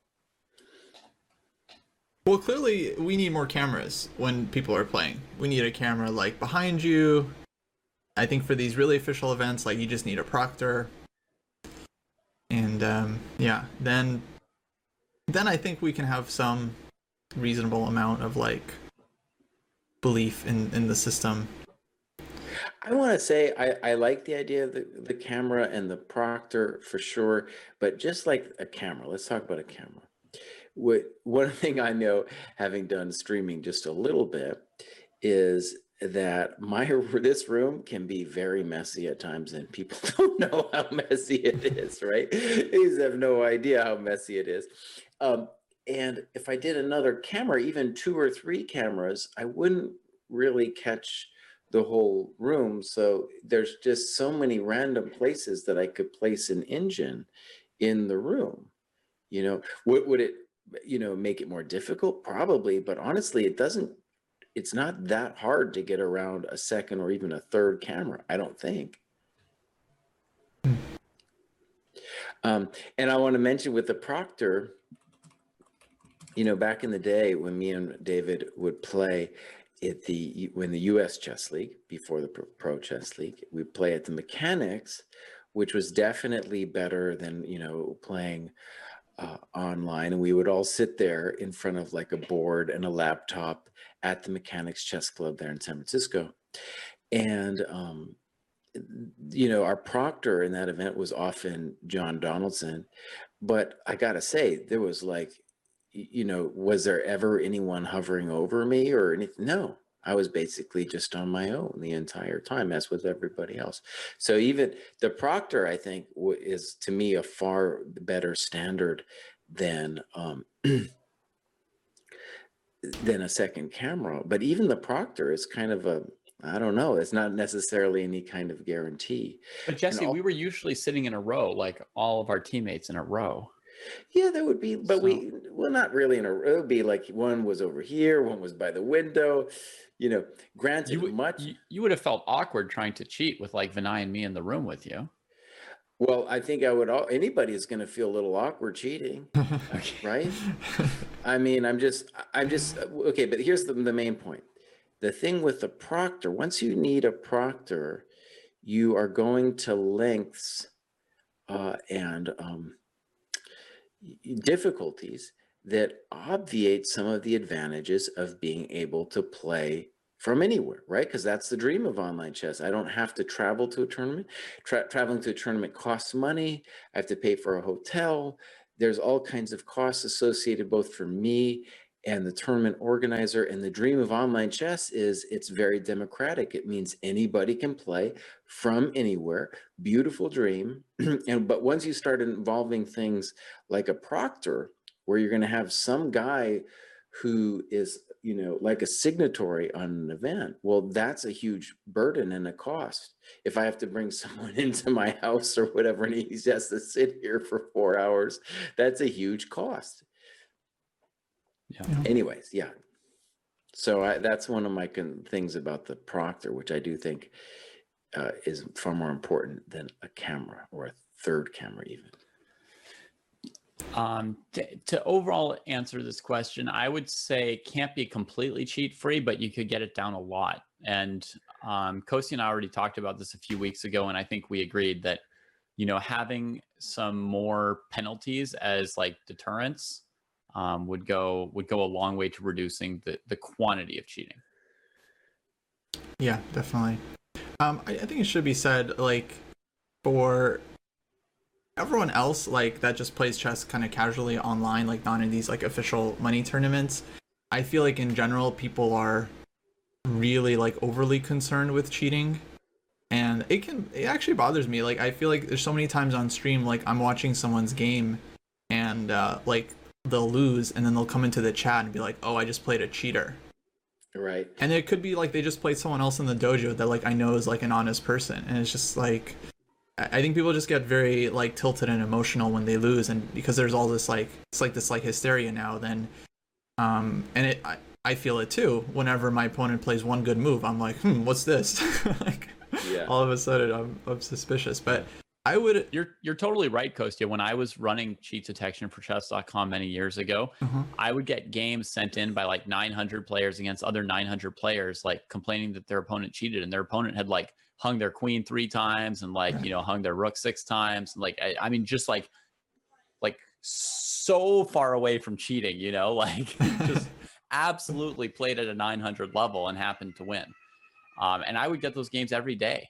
Well, clearly we need more cameras when people are playing. We need a camera like behind you. I think for these really official events, like you just need a proctor. And um, yeah, then then I think we can have some reasonable amount of like belief in, in the system. I want to say I, I like the idea of the, the camera and the proctor for sure, but just like a camera, let's talk about a camera. What one thing I know, having done streaming just a little bit, is that my this room can be very messy at times, and people don't know how messy it is, right? They just have no idea how messy it is. Um, and if I did another camera, even two or three cameras, I wouldn't really catch the whole room. So there's just so many random places that I could place an engine in the room. You know, would, would it, you know, make it more difficult? Probably, but honestly, it doesn't, it's not that hard to get around a second or even a third camera, I don't think. Um, and I want to mention with the proctor, you know, back in the day when me and David would play at the, when the U S Chess League, before the Pro Chess League, we'd play at the Mechanics, which was definitely better than, you know, playing uh, online. And we would all sit there in front of like a board and a laptop at the Mechanics Chess Club there in San Francisco. And, um, you know, our proctor in that event was often John Donaldson. But I got to say, there was like, you know, was there ever anyone hovering over me or anything? No, I was basically just on my own the entire time, as with everybody else. So even the proctor, I think, is to me a far better standard than um, than a second camera. But even the proctor is kind of a, I don't know, it's not necessarily any kind of guarantee. But Jesse, all, we were usually sitting in a row, like all of our teammates in a row. Yeah, that would be, but So, we, well, not really in a row. It would be like one was over here, one was by the window, you know, granted you, would- much. you, you would have felt awkward trying to cheat with like Vinay and me in the room with you. Well, I think I would, all anybody is going to feel a little awkward cheating, Okay. right? I mean, I'm just, I'm just, okay, but here's the, the main point. The thing with the proctor, once you need a proctor, you are going to lengths uh, and, um, difficulties that obviate some of the advantages of being able to play from anywhere, right? Because that's the dream of online chess. I don't have to travel to a tournament. Tra traveling to a tournament costs money. I have to pay for a hotel. There's all kinds of costs associated both for me and the tournament organizer. And the dream of online chess is it's very democratic. It means anybody can play from anywhere. Beautiful dream. And but once you start involving things like a proctor, where you're going to have some guy who is, you know, like a signatory on an event, well, that's a huge burden and a cost. If I have to bring someone into my house or whatever, and he has to sit here for four hours, that's a huge cost. Yeah. Anyways, yeah. So I, that's one of my con- things about the proctor, which I do think uh, is far more important than a camera or a third camera even. Um, to, to overall answer this question, I would say it can't be completely cheat free, but you could get it down a lot. And um, Kosti and I already talked about this a few weeks ago, and I think we agreed that, you know, having some more penalties as like deterrents um, would go would go a long way to reducing the the quantity of cheating. Yeah, definitely. Um, I, I think it should be said, like, for everyone else, like, that just plays chess kind of casually online, like, not in these, like, official money tournaments, I feel like in general people are really, like, overly concerned with cheating. And it can, it actually bothers me. Like, I feel like there's so many times on stream, like, I'm watching someone's game and, uh, like, they'll lose and then they'll come into the chat and be like, oh, I just played a cheater. Right. And it could be like they just played someone else in the dojo that, like, I know is, like, an honest person. And it's just, like, I think people just get very, like, tilted and emotional when they lose. And because there's all this, like, it's like this, like, hysteria now, then, um, and it, I, I feel it too. Whenever my opponent plays one good move, I'm like, hmm, what's this? Like, Yeah. all of a sudden I'm, I'm suspicious. But I would. You're you're totally right, Kostya. When I was running cheat detection for chess dot com many years ago, Uh-huh. I would get games sent in by like nine hundred players against other nine hundred players, like complaining that their opponent cheated, and their opponent had like hung their queen three times and like, Right. you know, hung their rook six times. And like, I, I mean, just like, like so far away from cheating, you know, like just absolutely played at a nine hundred level and happened to win. Um, and I would get those games every day.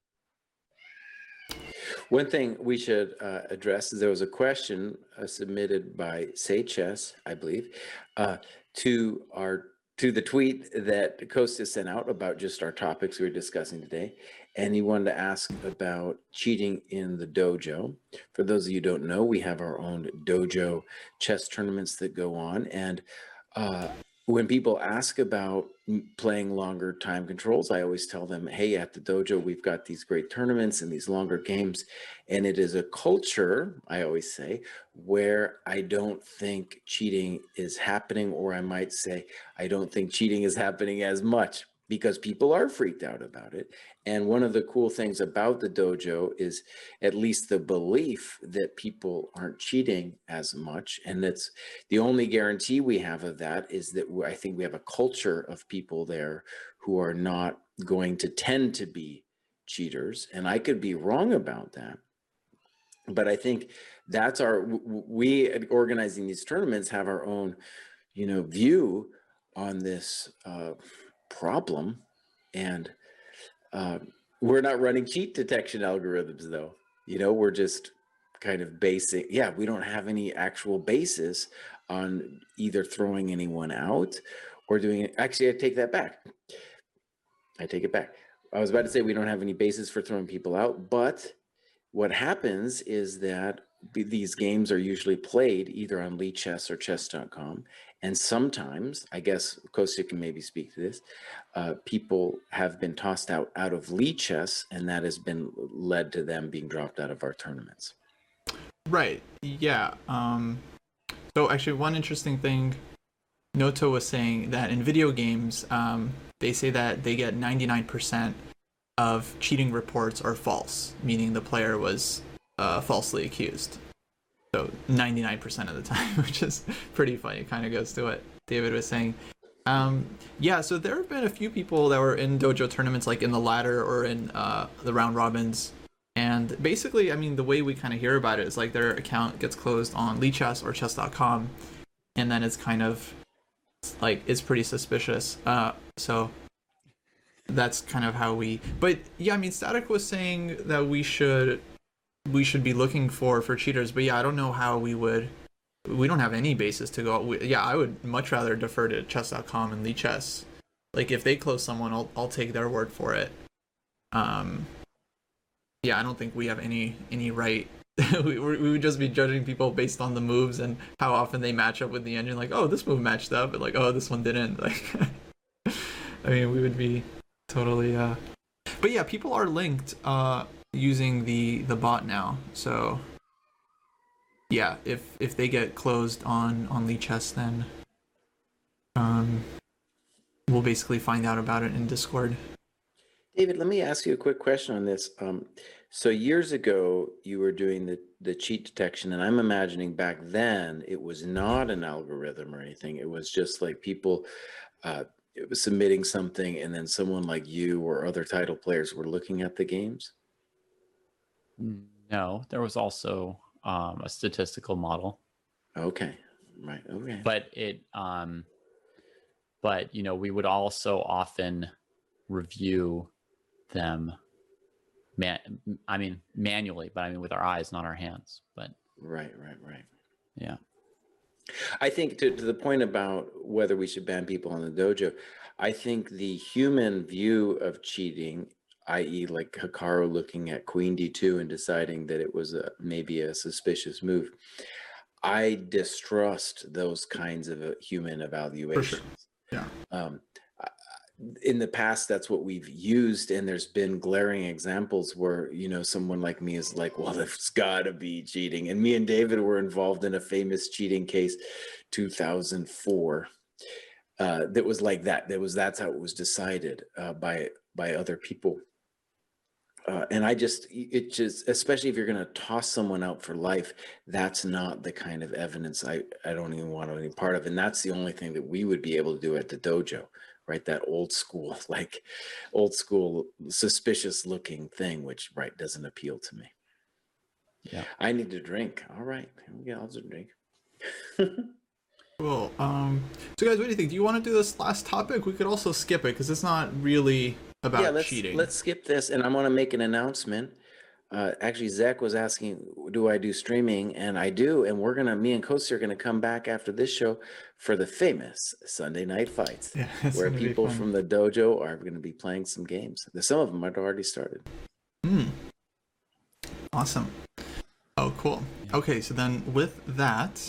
One thing we should uh, address is there was a question uh, submitted by Say Chess, I believe, uh, to our to the tweet that Kosti sent out about just our topics we were discussing today, and he wanted to ask about cheating in the dojo. For those of you who don't know, we have our own dojo chess tournaments that go on, and uh, when people ask about m- playing longer time controls, I always tell them, hey, at the dojo, we've got these great tournaments and these longer games. And it is a culture, I always say, where I don't think cheating is happening, or I might say, I don't think cheating is happening as much because people are freaked out about it. And one of the cool things about the dojo is at least the belief that people aren't cheating as much. And that's the only guarantee we have of that is that we- I think we have a culture of people there who are not going to tend to be cheaters. And I could be wrong about that. But I think that's our, w- w- we at organizing these tournaments have our own, you know, view on this uh, problem. And uh, we're not running cheat detection algorithms though. You know, we're just kind of basic. Yeah, we don't have any actual basis on either throwing anyone out or doing it. Actually, I take that back. I take it back. I was about to say we don't have any basis for throwing people out, but what happens is that b- these games are usually played either on Lichess or chess dot com. And sometimes, I guess Kostya can maybe speak to this, uh, people have been tossed out out of Lichess, and that has been led to them being dropped out of our tournaments. Right. Yeah. Um, so actually, one interesting thing, Noto was saying that in video games, um, they say that they get ninety-nine percent of cheating reports are false, meaning the player was uh, falsely accused. So ninety-nine percent of the time, which is pretty funny. It kind of goes to what David was saying. Um, yeah, so there have been a few people that were in dojo tournaments, like in the ladder or in uh, the round robins. And basically, I mean, the way we kind of hear about it is like their account gets closed on Lichess or chess dot com, and then it's kind of like it's pretty suspicious. Uh, so that's kind of how we. But yeah, I mean, Static was saying that we should we should be looking for for cheaters. But yeah, I don't know how we would we don't have any basis to go. We, yeah, I would much rather defer to chess dot com and Lichess. Like if they close someone, I'll I'll take their word for it. Um, yeah, I don't think we have any any right. we we would just be judging people based on the moves and how often they match up with the engine. Like, oh, this move matched up, and like, oh, this one didn't. Like, I mean, we would be totally. Uh... But yeah, people are linked uh, using the the bot now. So yeah, if if they get closed on on Lichess, then um, we'll basically find out about it in Discord. David, let me ask you a quick question on this. Um, so years ago, you were doing the, the cheat detection, and I'm imagining back then it was not an algorithm or anything. It was just like people uh, it was submitting something, and then someone like you or other title players were looking at the games? No, there was also um, a statistical model. Okay, right, okay. But it, um, but, you know, we would also often review them man I mean manually, but I mean with our eyes, not our hands. But right right right yeah, I think to, to the point about whether we should ban people on the dojo, I think the human view of cheating, that is like Hikaru looking at queen d two and deciding that it was a maybe a suspicious move, I distrust those kinds of uh, human evaluations. For sure. Yeah. um in the past, that's what we've used, and there's been glaring examples where, you know, someone like me is like, well, it's gotta be cheating. And me and David were involved in a famous cheating case two thousand four uh that was like that that was that's how it was decided uh by by other people. Uh, and I just, it just, especially if you're going to toss someone out for life, that's not the kind of evidence I, I don't even want any part of. And that's the only thing that we would be able to do at the dojo, right? That old school, like old school, suspicious looking thing, which, right, doesn't appeal to me. Yeah. I need to drink. All right. Here we go. I'll just drink. Cool. Um, so guys, what do you think? Do you want to do this last topic? We could also skip it because it's not really about yeah, let's, cheating. Let's skip this, and I want to make an announcement. Uh, actually, Zach was asking, do I do streaming? And I do, and we're gonna, me and Kosi are gonna come back after this show for the famous Sunday Night Fights, Yeah, it's where gonna be people fun. from the dojo are gonna be playing some games. Some of them have already started. Hmm. Awesome. Oh, cool. Okay, so then with that,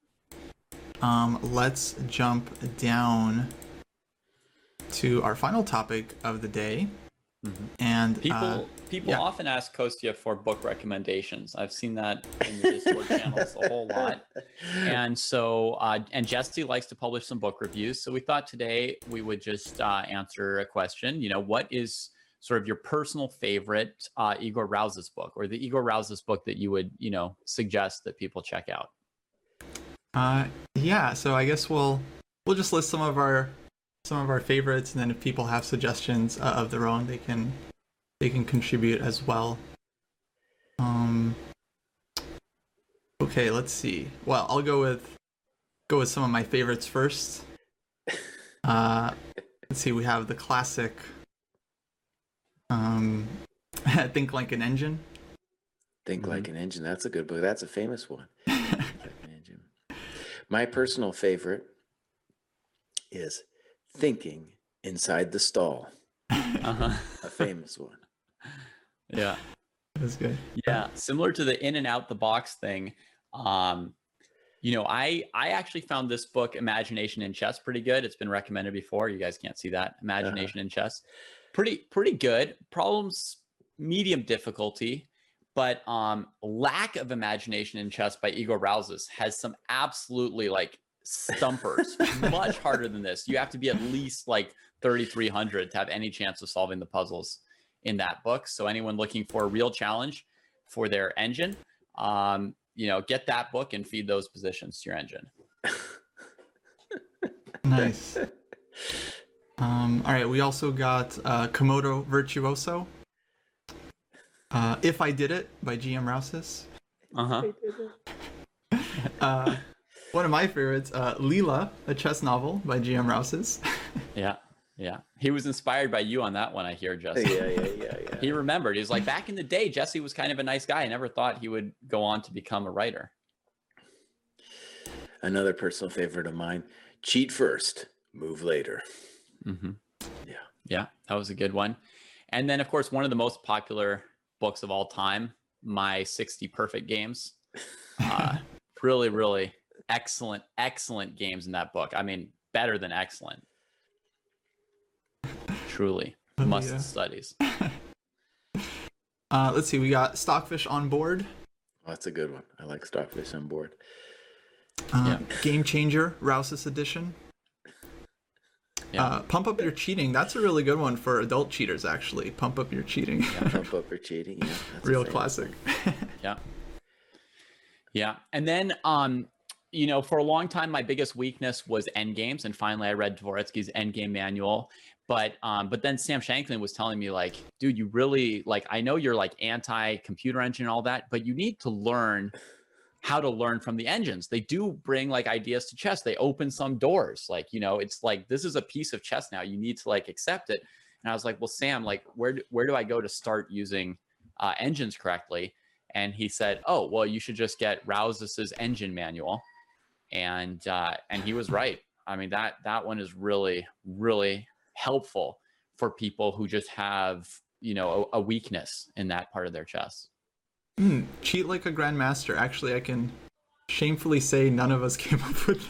um, let's jump down to our final topic of the day. Mm-hmm. And people uh, people yeah. often ask Kostya for book recommendations. I've seen that in the Discord channels a whole lot. And so, uh, and Jesse likes to publish some book reviews. So we thought today we would just uh, answer a question. You know, what is sort of your personal favorite uh, Igor Rousas book, or the Igor Rousas book that you would, you know, suggest that people check out? Uh, yeah. So I guess we'll we'll just list some of our some of our favorites, and then if people have suggestions uh, of their own, they can they can contribute as well. Um. Okay, let's see. Well, I'll go with go with some of my favorites first. Uh, let's see. We have the classic. Um, Think Like an Engine. Think Mm-hmm. Like an Engine. That's a good book. That's a famous one. Think Like an Engine. My personal favorite is Thinking Inside the Stall. Uh-huh. A famous one. Yeah. That's good. Yeah, similar to the in and out the box thing. Um, you know, I I actually found this book, Imagination in Chess, pretty good. It's been recommended before. You guys can't see that. Imagination uh-huh. in Chess, pretty pretty good. Problems medium difficulty, but um, lack of imagination in chess by Igor Rousas has some absolutely like stumpers, much harder than this. You have to be at least like thirty-three hundred to have any chance of solving the puzzles in that book. So anyone looking for a real challenge for their engine, um, you know, get that book and feed those positions to your engine. Nice. Um, all right, we also got uh, Komodo Virtuoso. Uh, If I Did It by G M Rousas. Uh-huh. uh, one of my favorites, uh, Leela, a chess novel by G M Rousas. Yeah. Yeah, he was inspired by you on that one, I hear, Jesse. Yeah, yeah, yeah, yeah. He remembered. He was like, back in the day, Jesse was kind of a nice guy. I never thought he would go on to become a writer. another personal favorite of mine. Cheat first, move later. Mm-hmm. Yeah. Yeah, that was a good one. And then, of course, one of the most popular books of all time, My sixty Perfect Games. Uh, really, really excellent, excellent games in that book. I mean, better than excellent. Truly, Oh, must yeah. studies. Uh, let's see, we got Stockfish on Board. Oh, that's a good one. I like Stockfish on Board. Uh, Yeah. Game Changer, Rouse's edition. Yeah. Uh, Pump Up Your Cheating. That's a really good one for adult cheaters, actually. Pump Up Your Cheating. Yeah, Pump Up Your Cheating. Yeah, that's a Real favorite. classic. Yeah. Yeah. And then, um, you know, for a long time, my biggest weakness was endgames. And finally, I read Dvoretsky's Endgame Manual. But um, but then Sam Shanklin was telling me, like, dude, you really, like, I know you're like anti-computer engine and all that, but you need to learn how to learn from the engines. They do bring like ideas to chess. They open some doors. Like, you know, it's like, this is a piece of chess now. You need to like accept it. And I was like, well, Sam, like, where do, where do I go to start using uh, engines correctly? And he said, oh, well, you should just get Rouse's engine manual. And uh, and he was right. I mean, that that one is really, really helpful for people who just have, you know, a, a weakness in that part of their chess. Mm, cheat like a grandmaster. Actually, I can shamefully say none of us came up with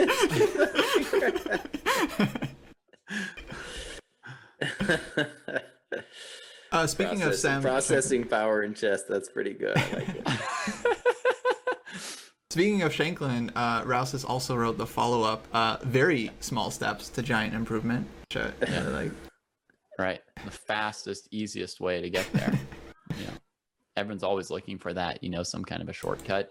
that. uh, speaking Process, of Sam, processing power in chess, that's pretty good. I like it. Speaking of Shanklin, uh, Rouses also wrote the follow-up, uh, Very Small Steps to Giant Improvement. Which I, I really like. Right, the fastest, easiest way to get there. You know, everyone's always looking for that, you know, some kind of a shortcut.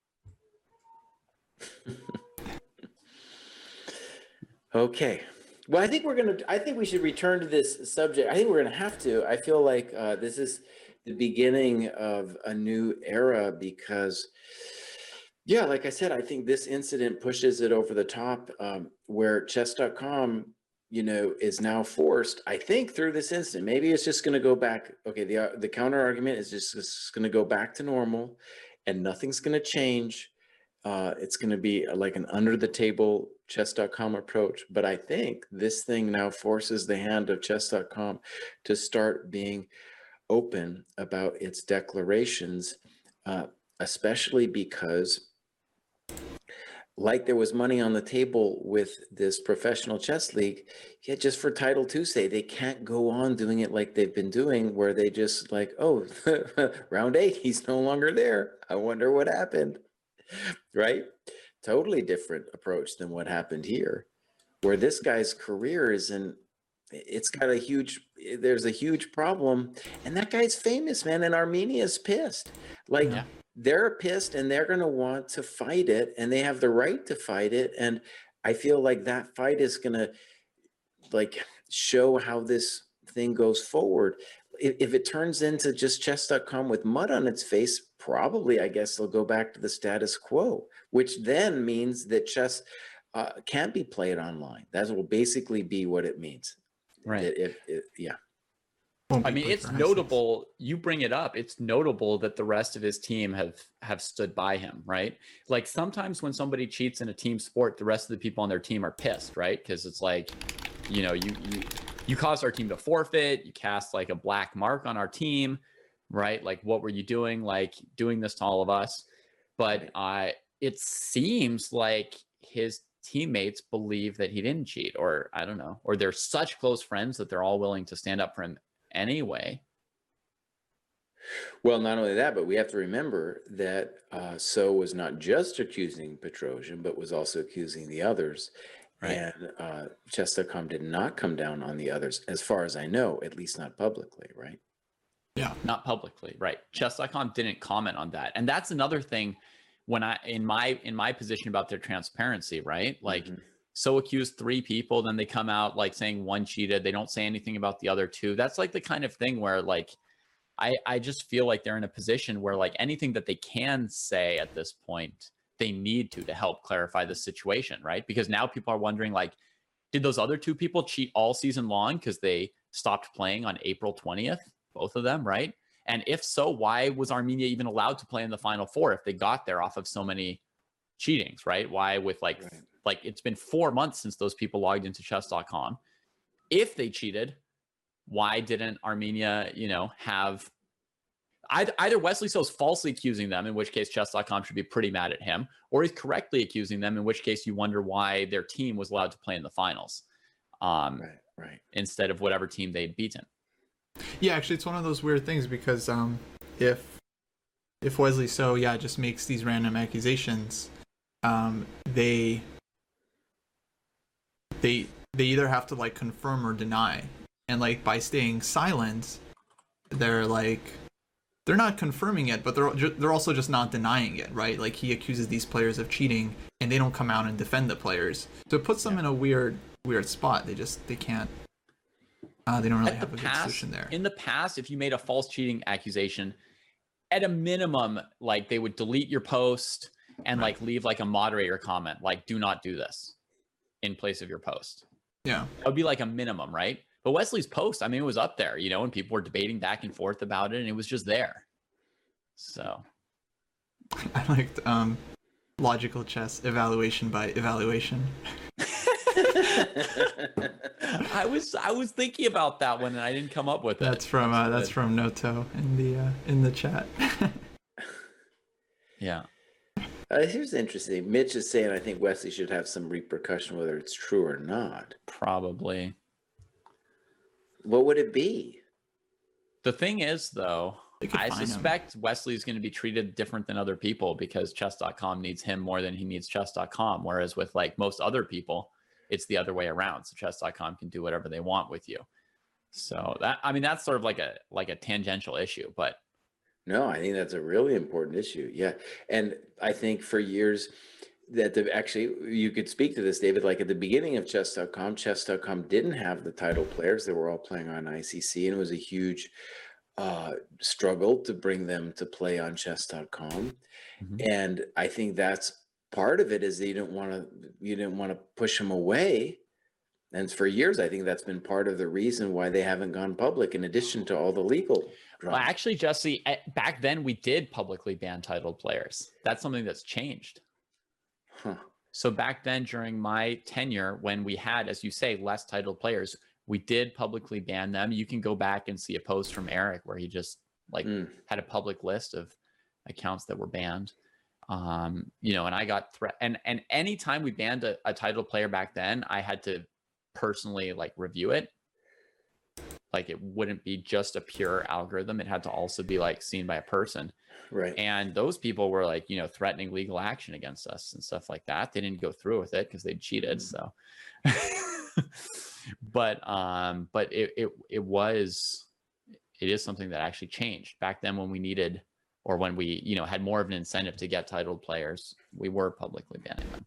Okay. Well, I think we're going to, I think we should return to this subject. I think we're going to have to. I feel like uh, this is the beginning of a new era because, yeah, like I said, I think this incident pushes it over the top um, where chess dot com, you know, is now forced, I think through this incident, maybe it's just going to go back. Okay. The, uh, the counter argument is just, just going to go back to normal and nothing's going to change. Uh, it's going to be like an under the table chess dot com approach. But I think this thing now forces the hand of chess dot com to start being open about its declarations, uh, especially because like there was money on the table with this professional chess league, yeah, just for Title Tuesday, they can't go on doing it like they've been doing, where they just like, oh, round eight, he's no longer there. I wonder what happened. Right? Totally different approach than what happened here, where this guy's career is in, it's got a huge, there's a huge problem. And that guy's famous, man. And Armenia's pissed. Like, Yeah. they're pissed and they're going to want to fight it and they have the right to fight it. And I feel like that fight is going to like show how this thing goes forward. If, if it turns into just chess dot com with mud on its face, probably, I guess they'll go back to the status quo, which then means that chess uh, can't be played online. That will basically be what it means. Right. It, it, it, yeah. Won't I be mean, played it's for high stakes. notable. You bring it up. It's notable that the rest of his team have have stood by him, right? Like sometimes when somebody cheats in a team sport, the rest of the people on their team are pissed, right? Because it's like, you know, you you you caused our team to forfeit. You cast like a black mark on our team, right? Like, what were you doing? Like doing this to all of us. But uh, it seems like his teammates believe that he didn't cheat, or I don't know, or they're such close friends that they're all willing to stand up for him anyway. Well, not only that, but we have to remember that uh, So was not just accusing Petrosian, but was also accusing the others. Right. And uh, chess dot com did not come down on the others, as far as I know, at least not publicly, right? Yeah. Not publicly, right? chess dot com didn't comment on that. And that's another thing when I in my in my position about their transparency, right? Like Mhm. So accused three people, then they come out like saying one cheated. They don't say anything about the other two. That's like the kind of thing where like I I just feel like they're in a position where like anything that they can say at this point, they need to to help clarify the situation, right? Because now people are wondering like, did those other two people cheat all season long because they stopped playing on April twentieth? Both of them, right? And if so, why was Armenia even allowed to play in the Final Four if they got there off of so many cheatings, right? Why with like Right. like it's been four months since those people logged into chess dot com. If they cheated, why didn't Armenia, you know, have either, either Wesley So's falsely accusing them, in which case chess dot com should be pretty mad at him, or he's correctly accusing them, in which case you wonder why their team was allowed to play in the finals, um, Right, right. instead of whatever team they'd beaten. Yeah, actually, it's one of those weird things because um, if if Wesley So yeah just makes these random accusations, um, they they they either have to like confirm or deny, and like by staying silent, they're like they're not confirming it, but they're they're also just not denying it, right? Like he accuses these players of cheating, and they don't come out and defend the players, so it puts them Yeah. in a weird weird spot. They just they can't. Uh, they don't really At have the a good past, position there. in the past, if you made a false cheating accusation, at a minimum, like they would delete your post and Right. like leave like a moderator comment, like "Do not do this," in place of your post. Yeah. That would be like a minimum, right? But Wesley's post, I mean, it was up there, you know, and people were debating back and forth about it, and it was just there. So I liked um, logical chess evaluation by evaluation. I was I was thinking about that one, and I didn't come up with it. That's from uh, that's good. from Noto in the uh, in the chat. Yeah. Uh, here's interesting. Mitch is saying I think Wesley should have some repercussion whether it's true or not. Probably. What would it be? The thing is, though, They could I fine him. suspect Wesley's going to be treated different than other people because chess dot com needs him more than he needs chess dot com. Whereas with like most other people, it's the other way around. So chess dot com can do whatever they want with you. So that, I mean, that's sort of like a like a tangential issue, but No, I think that's a really important issue. Yeah. And I think for years that the, actually you could speak to this, David, like at the beginning of chess dot com, chess dot com didn't have the title players. They were all playing on I C C, and it was a huge uh, struggle to bring them to play on chess dot com. Mhm. And I think that's part of it is that you didn't want to, you didn't want to push them away. And for years, I think that's been part of the reason why they haven't gone public, in addition to all the legal well, drama. actually, Jesse, eh, back then we did publicly ban titled players. That's something that's changed. Huh. So back then, during my tenure, when we had, as you say, less titled players, we did publicly ban them. You can go back and see a post from Eric where he just like Mm. had a public list of accounts that were banned. Um, you know, and I got threat, and and anytime we banned a, a titled player back then, I had to personally like review it. Like it wouldn't be just a pure algorithm; it had to also be like seen by a person. Right. And those people were like, you know, threatening legal action against us and stuff like that. They didn't go through with it because they cheated. So, but um, but it, it it was it is something that actually changed back then when we needed, or when we, you know, had more of an incentive to get titled players. We were publicly banning them.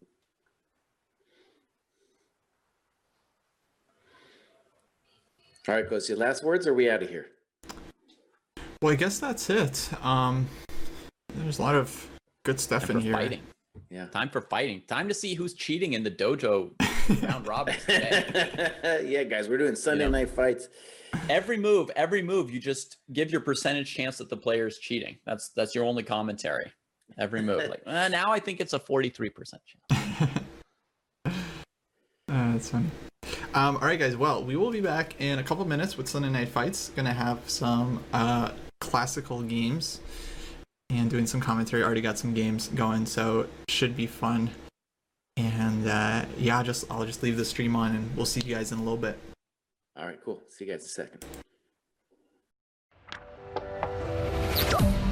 All right, Goes your last words, or are we out of here? Well, I guess that's it. Um, there's a lot of good stuff Time in for here. fighting. Yeah. Time for fighting. Time to see who's cheating in the dojo round robin today. Yeah, guys, we're doing Sunday know. night fights. Every move, every move, you just give your percentage chance that the player's cheating. That's that's your only commentary. Every move, like uh, now I think it's a forty-three percent chance. Uh, that's funny. Um, all right, guys. Well, we will be back in a couple minutes with Sunday Night Fights. Gonna have some uh, classical games and doing some commentary. Already got some games going, so should be fun. And uh, yeah, just I'll just leave the stream on, and we'll see you guys in a little bit. All right, cool. See you guys in a second.